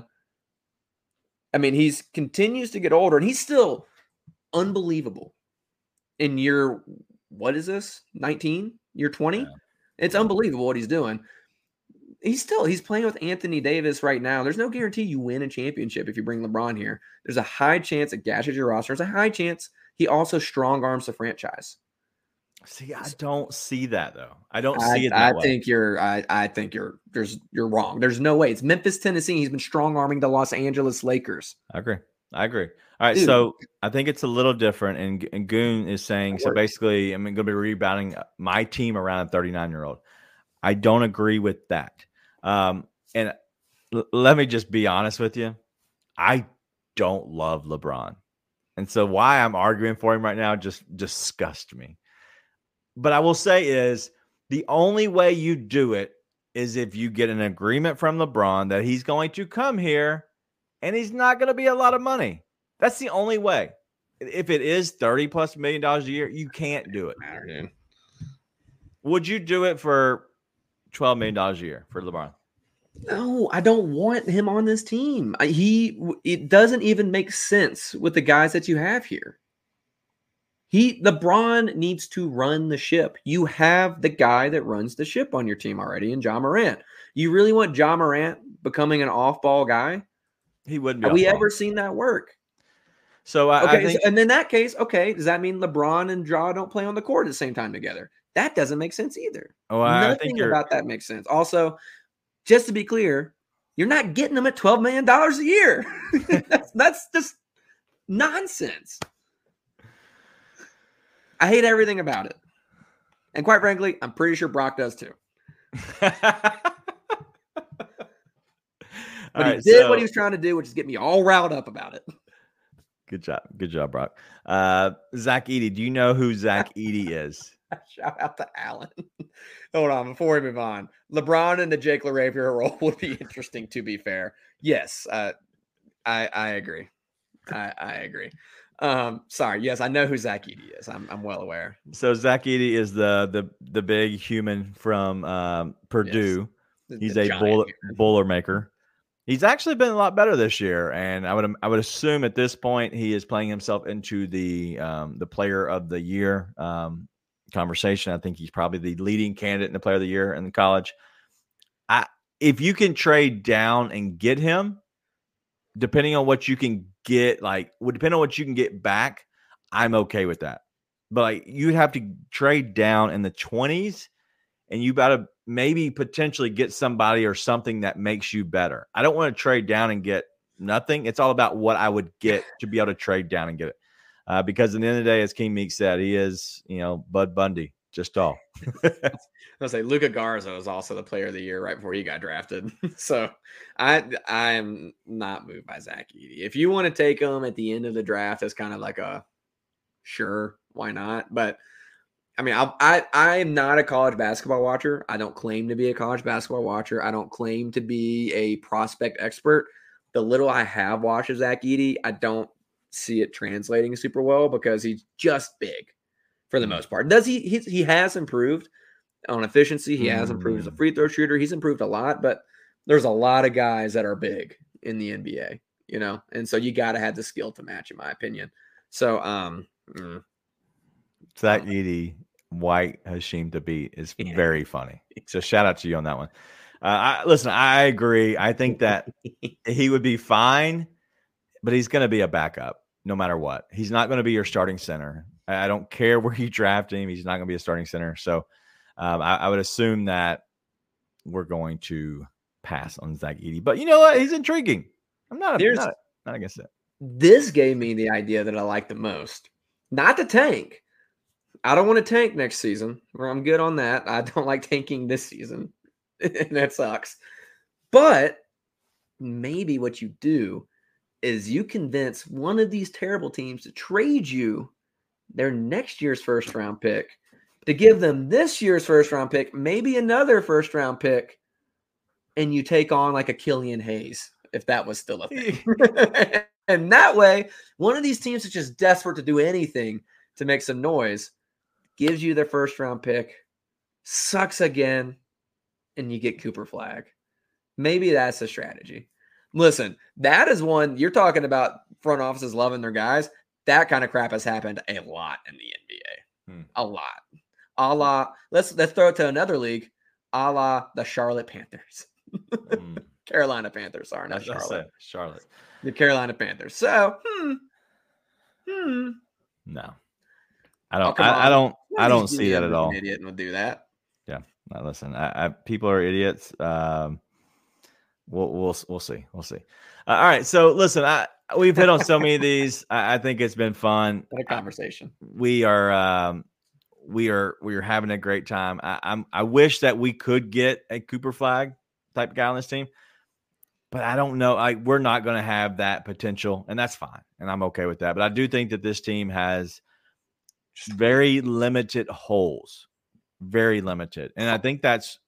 Speaker 1: I mean, he's continues to get older, and he's still unbelievable. In year, what is this? nineteen? Year twenty? Yeah. It's unbelievable what he's doing. He's still, he's playing with Anthony Davis right now. There's no guarantee you win a championship if you bring LeBron here. There's a high chance it gashes your roster. There's a high chance he also strong arms the franchise.
Speaker 2: See, I don't see that though. I don't
Speaker 1: I,
Speaker 2: see it.
Speaker 1: I
Speaker 2: that
Speaker 1: think
Speaker 2: way.
Speaker 1: you're. I, I think you're. There's. You're wrong. There's no way. It's Memphis, Tennessee. He's been strong arming the Los Angeles Lakers.
Speaker 2: I agree. I agree. All right.
Speaker 1: Dude.
Speaker 2: So I think it's a little different. And, and Goon is saying so. Basically, I'm going to be rebounding my team around a thirty-nine year old. I don't agree with that. Um, and l- let me just be honest with you. I don't love LeBron, and so why I'm arguing for him right now just disgusts me. But I will say is the only way you do it is if you get an agreement from LeBron that he's going to come here and he's not going to be a lot of money. That's the only way. If it is thirty plus million dollars a year, you can't do it. Would you do it for twelve million dollars a year for LeBron?
Speaker 1: No, I don't want him on this team. I, he, it doesn't even make sense with the guys that you have here. He LeBron needs to run the ship. You have the guy that runs the ship on your team already in Ja Morant. You really want Ja Morant becoming an off-ball guy?
Speaker 2: He wouldn't be.
Speaker 1: Have we ever seen that work?
Speaker 2: So I,
Speaker 1: okay,
Speaker 2: I think,
Speaker 1: so, and in that case, okay, does that mean LeBron and Ja don't play on the court at the same time together? That doesn't make sense either.
Speaker 2: Oh, I
Speaker 1: Nothing
Speaker 2: think
Speaker 1: about that makes sense. Also, just to be clear, you're not getting them at twelve million dollars a year. that's, that's just nonsense. I hate everything about it. And quite frankly, I'm pretty sure Brock does too. But right, he did so, what he was trying to do, which is get me all riled up about it.
Speaker 2: Good job. Good job, Brock. Uh, Zach Edey. Do you know who Zach Edey is?
Speaker 1: Shout out to Allen. Hold on. Before we move on, LeBron in the Jake LaRavia role would be interesting, to be fair. Yes, uh, I, I agree. I, I agree. Um, sorry. Yes, I know who Zach Edey is. I'm I'm well aware.
Speaker 2: So Zach Edey is the the the big human from um, Purdue. Yes. He's a bowler, bowler maker. He's actually been a lot better this year, and I would I would assume at this point he is playing himself into the um, the player of the year um, conversation. I think he's probably the leading candidate in the player of the year in college. I if you can trade down and get him, depending on what you can get, like would depend on what you can get back, I'm okay with that. But like you'd have to trade down in the twenties, and you got to maybe potentially get somebody or something that makes you better. I don't want to trade down and get nothing. It's all about what I would get to be able to trade down and get it. Uh, because at the end of the day, as King Meek said, he is, you know, Bud Bundy, just all.
Speaker 1: I was say Luka Garza was also the player of the year right before he got drafted. So I I am not moved by Zach Edey. If you want to take him at the end of the draft as kind of like a sure, why not? But I mean, I I I am not a college basketball watcher. I don't claim to be a college basketball watcher. I don't claim to be a prospect expert. The little I have watched of Zach Edey, I don't see it translating super well because he's just big for the most part. Does he? He, he has improved on efficiency. He has improved as a free throw shooter. He's improved a lot, but there's a lot of guys that are big in the N B A, you know, and so you got to have the skill to match, in my opinion. So, um, mm,
Speaker 2: Zach Edey, White Hasheem to beat is yeah. very funny. So shout out to you on that one. Uh, I, listen, I agree. I think that he would be fine, but he's going to be a backup no matter what. He's not going to be your starting center. I, I don't care where you draft him. He's not going to be a starting center. So um, I, I would assume that we're going to pass on Zach Edey. But you know what? He's intriguing. I'm not, a, not, not against it.
Speaker 1: This gave me the idea that I like the most. Not the tank. I don't want to tank next season. Or I'm good on that. I don't like tanking this season. And that sucks. But maybe what you do is you convince one of these terrible teams to trade you their next year's first round pick to give them this year's first round pick, maybe another first round pick and you take on like a Killian Hayes, if that was still a thing. And that way, one of these teams is just desperate to do anything to make some noise, gives you their first round pick, sucks again, and you get Cooper Flagg. Maybe that's a strategy. Listen, that is one you're talking about front offices loving their guys. That kind of crap has happened a lot in the N B A. Hmm. A lot. A la, let's let's throw it to another league, a la the Charlotte Panthers. mm. Carolina Panthers, sorry, not Charlotte. Say,
Speaker 2: Charlotte.
Speaker 1: The Carolina Panthers. So, hmm. Hmm.
Speaker 2: No. I don't oh, I, I don't I don't see that at all.
Speaker 1: An idiot would do that.
Speaker 2: Yeah. No, listen, I, I, people are idiots. Um we'll we'll we'll see. We'll see. Uh, all right. So listen, I we've hit on so many of these. I, I think it's been fun.
Speaker 1: What a conversation.
Speaker 2: I, we are um we are we are having a great time. I, I'm I wish that we could get a Cooper Flagg type guy on this team. But I don't know. I we're not going to have that potential, and that's fine, and I'm okay with that. But I do think that this team has very limited holes, very limited, and I think that's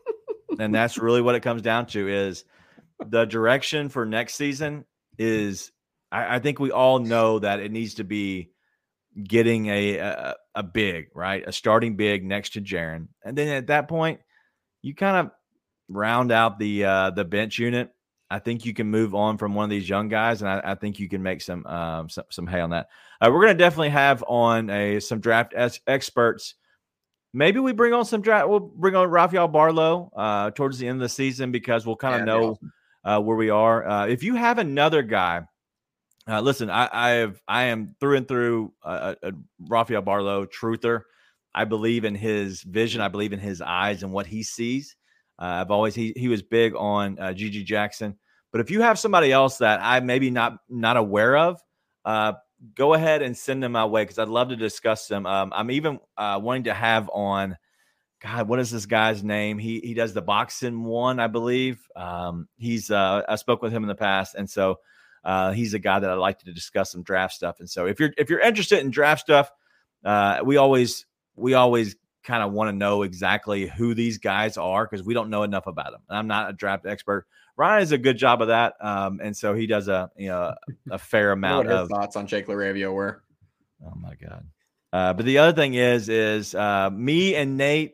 Speaker 2: and that's really what it comes down to is the direction for next season is. I, I think we all know that it needs to be getting a, a a big right, a starting big next to Jaren, and then at that point, you kind of round out the uh, the bench unit. I think you can move on from one of these young guys, and I, I think you can make some um, some, some hay on that. Uh, we're going to definitely have on a some draft es- experts. Maybe we bring on some draft. We'll bring on Rafael Barlow uh, towards the end of the season because we'll kind of yeah, know awesome. uh, where we are. Uh, if you have another guy, uh, listen, I, I have I am through and through a, a Rafael Barlow truther. I believe in his vision. I believe in his eyes and what he sees. Uh, I've always he he was big on uh, G G Jackson, but if you have somebody else that I maybe not not aware of, uh, go ahead and send them my way because I'd love to discuss them. Um, I'm even uh, wanting to have on. God, what is this guy's name? He he does the boxing one, I believe. Um, he's uh, I spoke with him in the past, and so uh, he's a guy that I'd like to discuss some draft stuff. And so if you're if you're interested in draft stuff, uh, we always we always. kind of want to know exactly who these guys are because we don't know enough about them. And I'm not a draft expert. Ryan does a good job of that. Um, and so he does a, you know, a fair amount
Speaker 1: what
Speaker 2: of
Speaker 1: thoughts on Jake LaRavia were.
Speaker 2: Oh my God. Uh, but the other thing is, is uh, me and Nate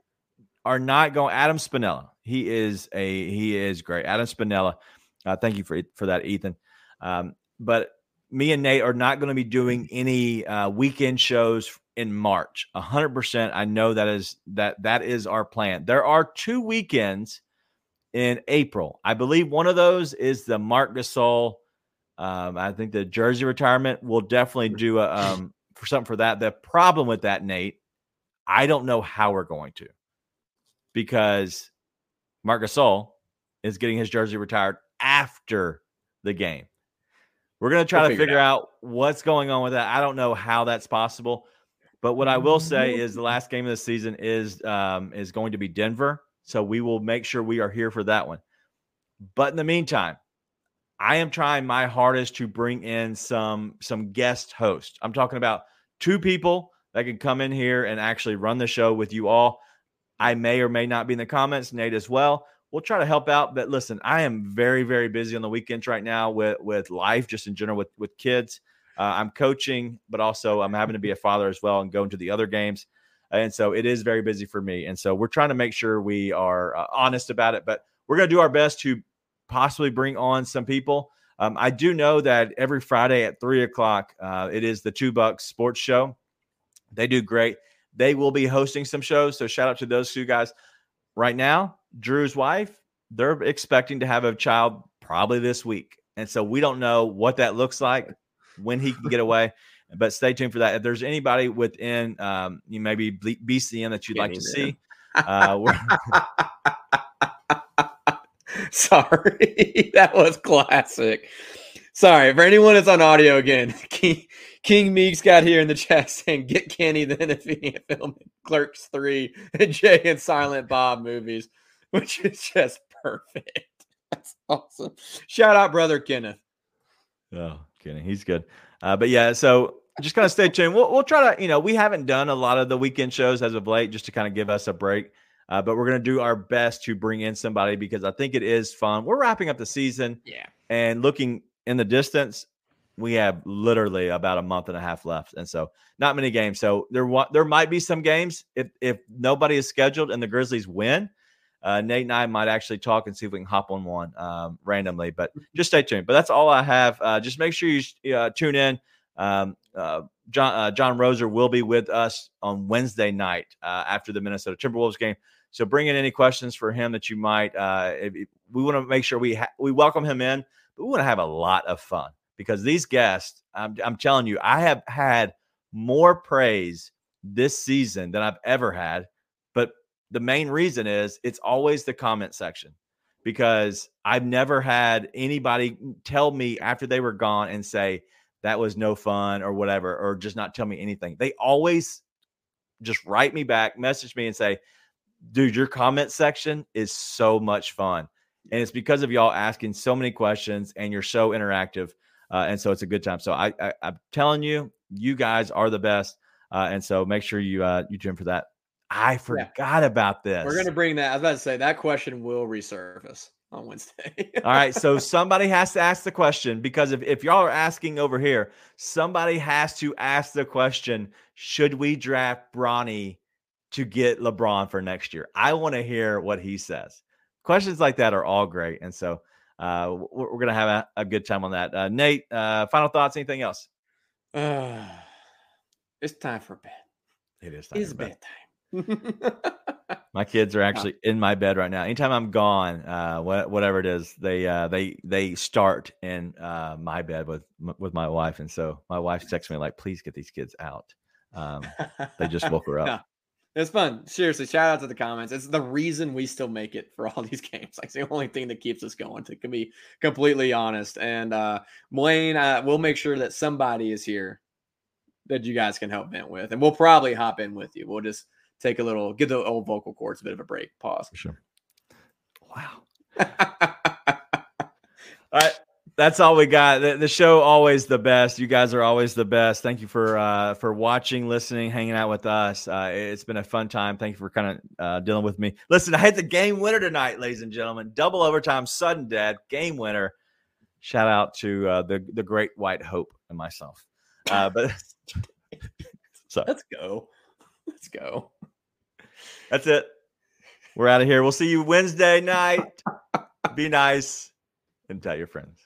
Speaker 2: are not going Adam Spinella. He is a, he is great. Adam Spinella. Uh, thank you for, for that, Ethan. Um, but me and Nate are not going to be doing any uh, weekend shows in March. A hundred percent. I know that is that that is our plan. There are two weekends in April. I believe one of those is the Marc Gasol. Um, I think the jersey retirement. We'll definitely do a um for something for that. The problem with that, Nate, I don't know how we're going to, because Marc Gasol is getting his jersey retired after the game. We're going to try we'll to figure out. out what's going on with that. I don't know how that's possible. But what I will say is the last game of the season is um, is going to be Denver. So we will make sure we are here for that one. But in the meantime, I am trying my hardest to bring in some, some guest hosts. I'm talking about two people that can come in here and actually run the show with you all. I may or may not be in the comments, Nate as well. We'll try to help out. But listen, I am very, very busy on the weekends right now with, with life, just in general with, with kids. Uh, I'm coaching, but also I'm having to be a father as well and going to the other games. And so it is very busy for me. And so we're trying to make sure we are uh, honest about it, but we're going to do our best to possibly bring on some people. Um, I do know that every Friday at three o'clock, uh, it is the Two Bucks Sports Show. They do great. They will be hosting some shows. So shout out to those two guys. Right now, Drew's wife, they're expecting to have a child probably this week. And so we don't know what that looks like, when he can get away, but stay tuned for that. If there's anybody within um, you maybe B C M that you'd like to see, uh,
Speaker 1: sorry, that was classic. Sorry for anyone that's on audio again. King, King Meeks got here in the chat saying, "Get Kenny then if he ain't filming Clerks three and Jay and Silent Bob movies," which is just perfect. That's awesome. Shout out, brother Kenneth.
Speaker 2: Oh. Kidding. He's good. Uh, but yeah, so just kind of stay tuned. We'll, we'll try to, you know, we haven't done a lot of the weekend shows as of late just to kind of give us a break. Uh, but we're going to do our best to bring in somebody because I think it is fun. We're wrapping up the season.
Speaker 1: Yeah.
Speaker 2: And looking in the distance, we have literally about a month and a half left. And so not many games. So there, there might be some games if, if nobody is scheduled and the Grizzlies win. Uh, Nate and I might actually talk and see if we can hop on one um, randomly, but just stay tuned. But that's all I have. Uh, just make sure you uh, tune in. Um, uh, John uh, John Roser will be with us on Wednesday night uh, after the Minnesota Timberwolves game. So bring in any questions for him that you might. Uh, if, if we want to make sure we ha- we welcome him in, but we want to have a lot of fun because these guests, I'm, I'm telling you, I have had more praise this season than I've ever had. But the main reason is it's always the comment section because I've never had anybody tell me after they were gone and say that was no fun or whatever, or just not tell me anything. They always just write me back, message me and say, dude, your comment section is so much fun. And it's because of y'all asking so many questions and you're so interactive. Uh, and so it's a good time. So I, I, I'm telling you, you guys are the best. Uh, and so make sure you, uh, you tune for that. I forgot yeah. about this.
Speaker 1: We're going to bring that. I was about to say that question will resurface on Wednesday.
Speaker 2: All right. So somebody has to ask the question because if, if y'all are asking over here, somebody has to ask the question, should we draft Bronny to get LeBron for next year? I want to hear what he says. Questions like that are all great. And so uh, we're, we're going to have a, a good time on that. Uh, Nate, uh, final thoughts, anything else?
Speaker 1: Uh, it's time for bed.
Speaker 2: It is time
Speaker 1: it's
Speaker 2: for bed.
Speaker 1: bedtime.
Speaker 2: My kids are actually in my bed right now. Anytime I'm gone, uh, wh- whatever it is, they uh, they they start in uh, my bed with with my wife, and so my wife texts me like, "Please get these kids out." Um, they just woke her up.
Speaker 1: Yeah. It's fun. Seriously, shout out to the comments. It's the reason we still make it for all these games. Like, it's the only thing that keeps us going, to be completely honest. And uh, Blaine, uh, we'll make sure that somebody is here that you guys can help vent with, and we'll probably hop in with you. We'll just take a little, give the old vocal cords a bit of a break. Pause.
Speaker 2: For sure. Wow. All right. That's all we got. The, the show, always the best. You guys are always the best. Thank you for uh, for watching, listening, hanging out with us. Uh, it's been a fun time. Thank you for kind of uh, dealing with me. Listen, I hit the game winner tonight, ladies and gentlemen. Double overtime, sudden death, game winner. Shout out to uh, the the great White Hope and myself. Uh, but so
Speaker 1: let's go. Let's go.
Speaker 2: That's it. We're out of here. We'll see you Wednesday night. Be nice and tell your friends.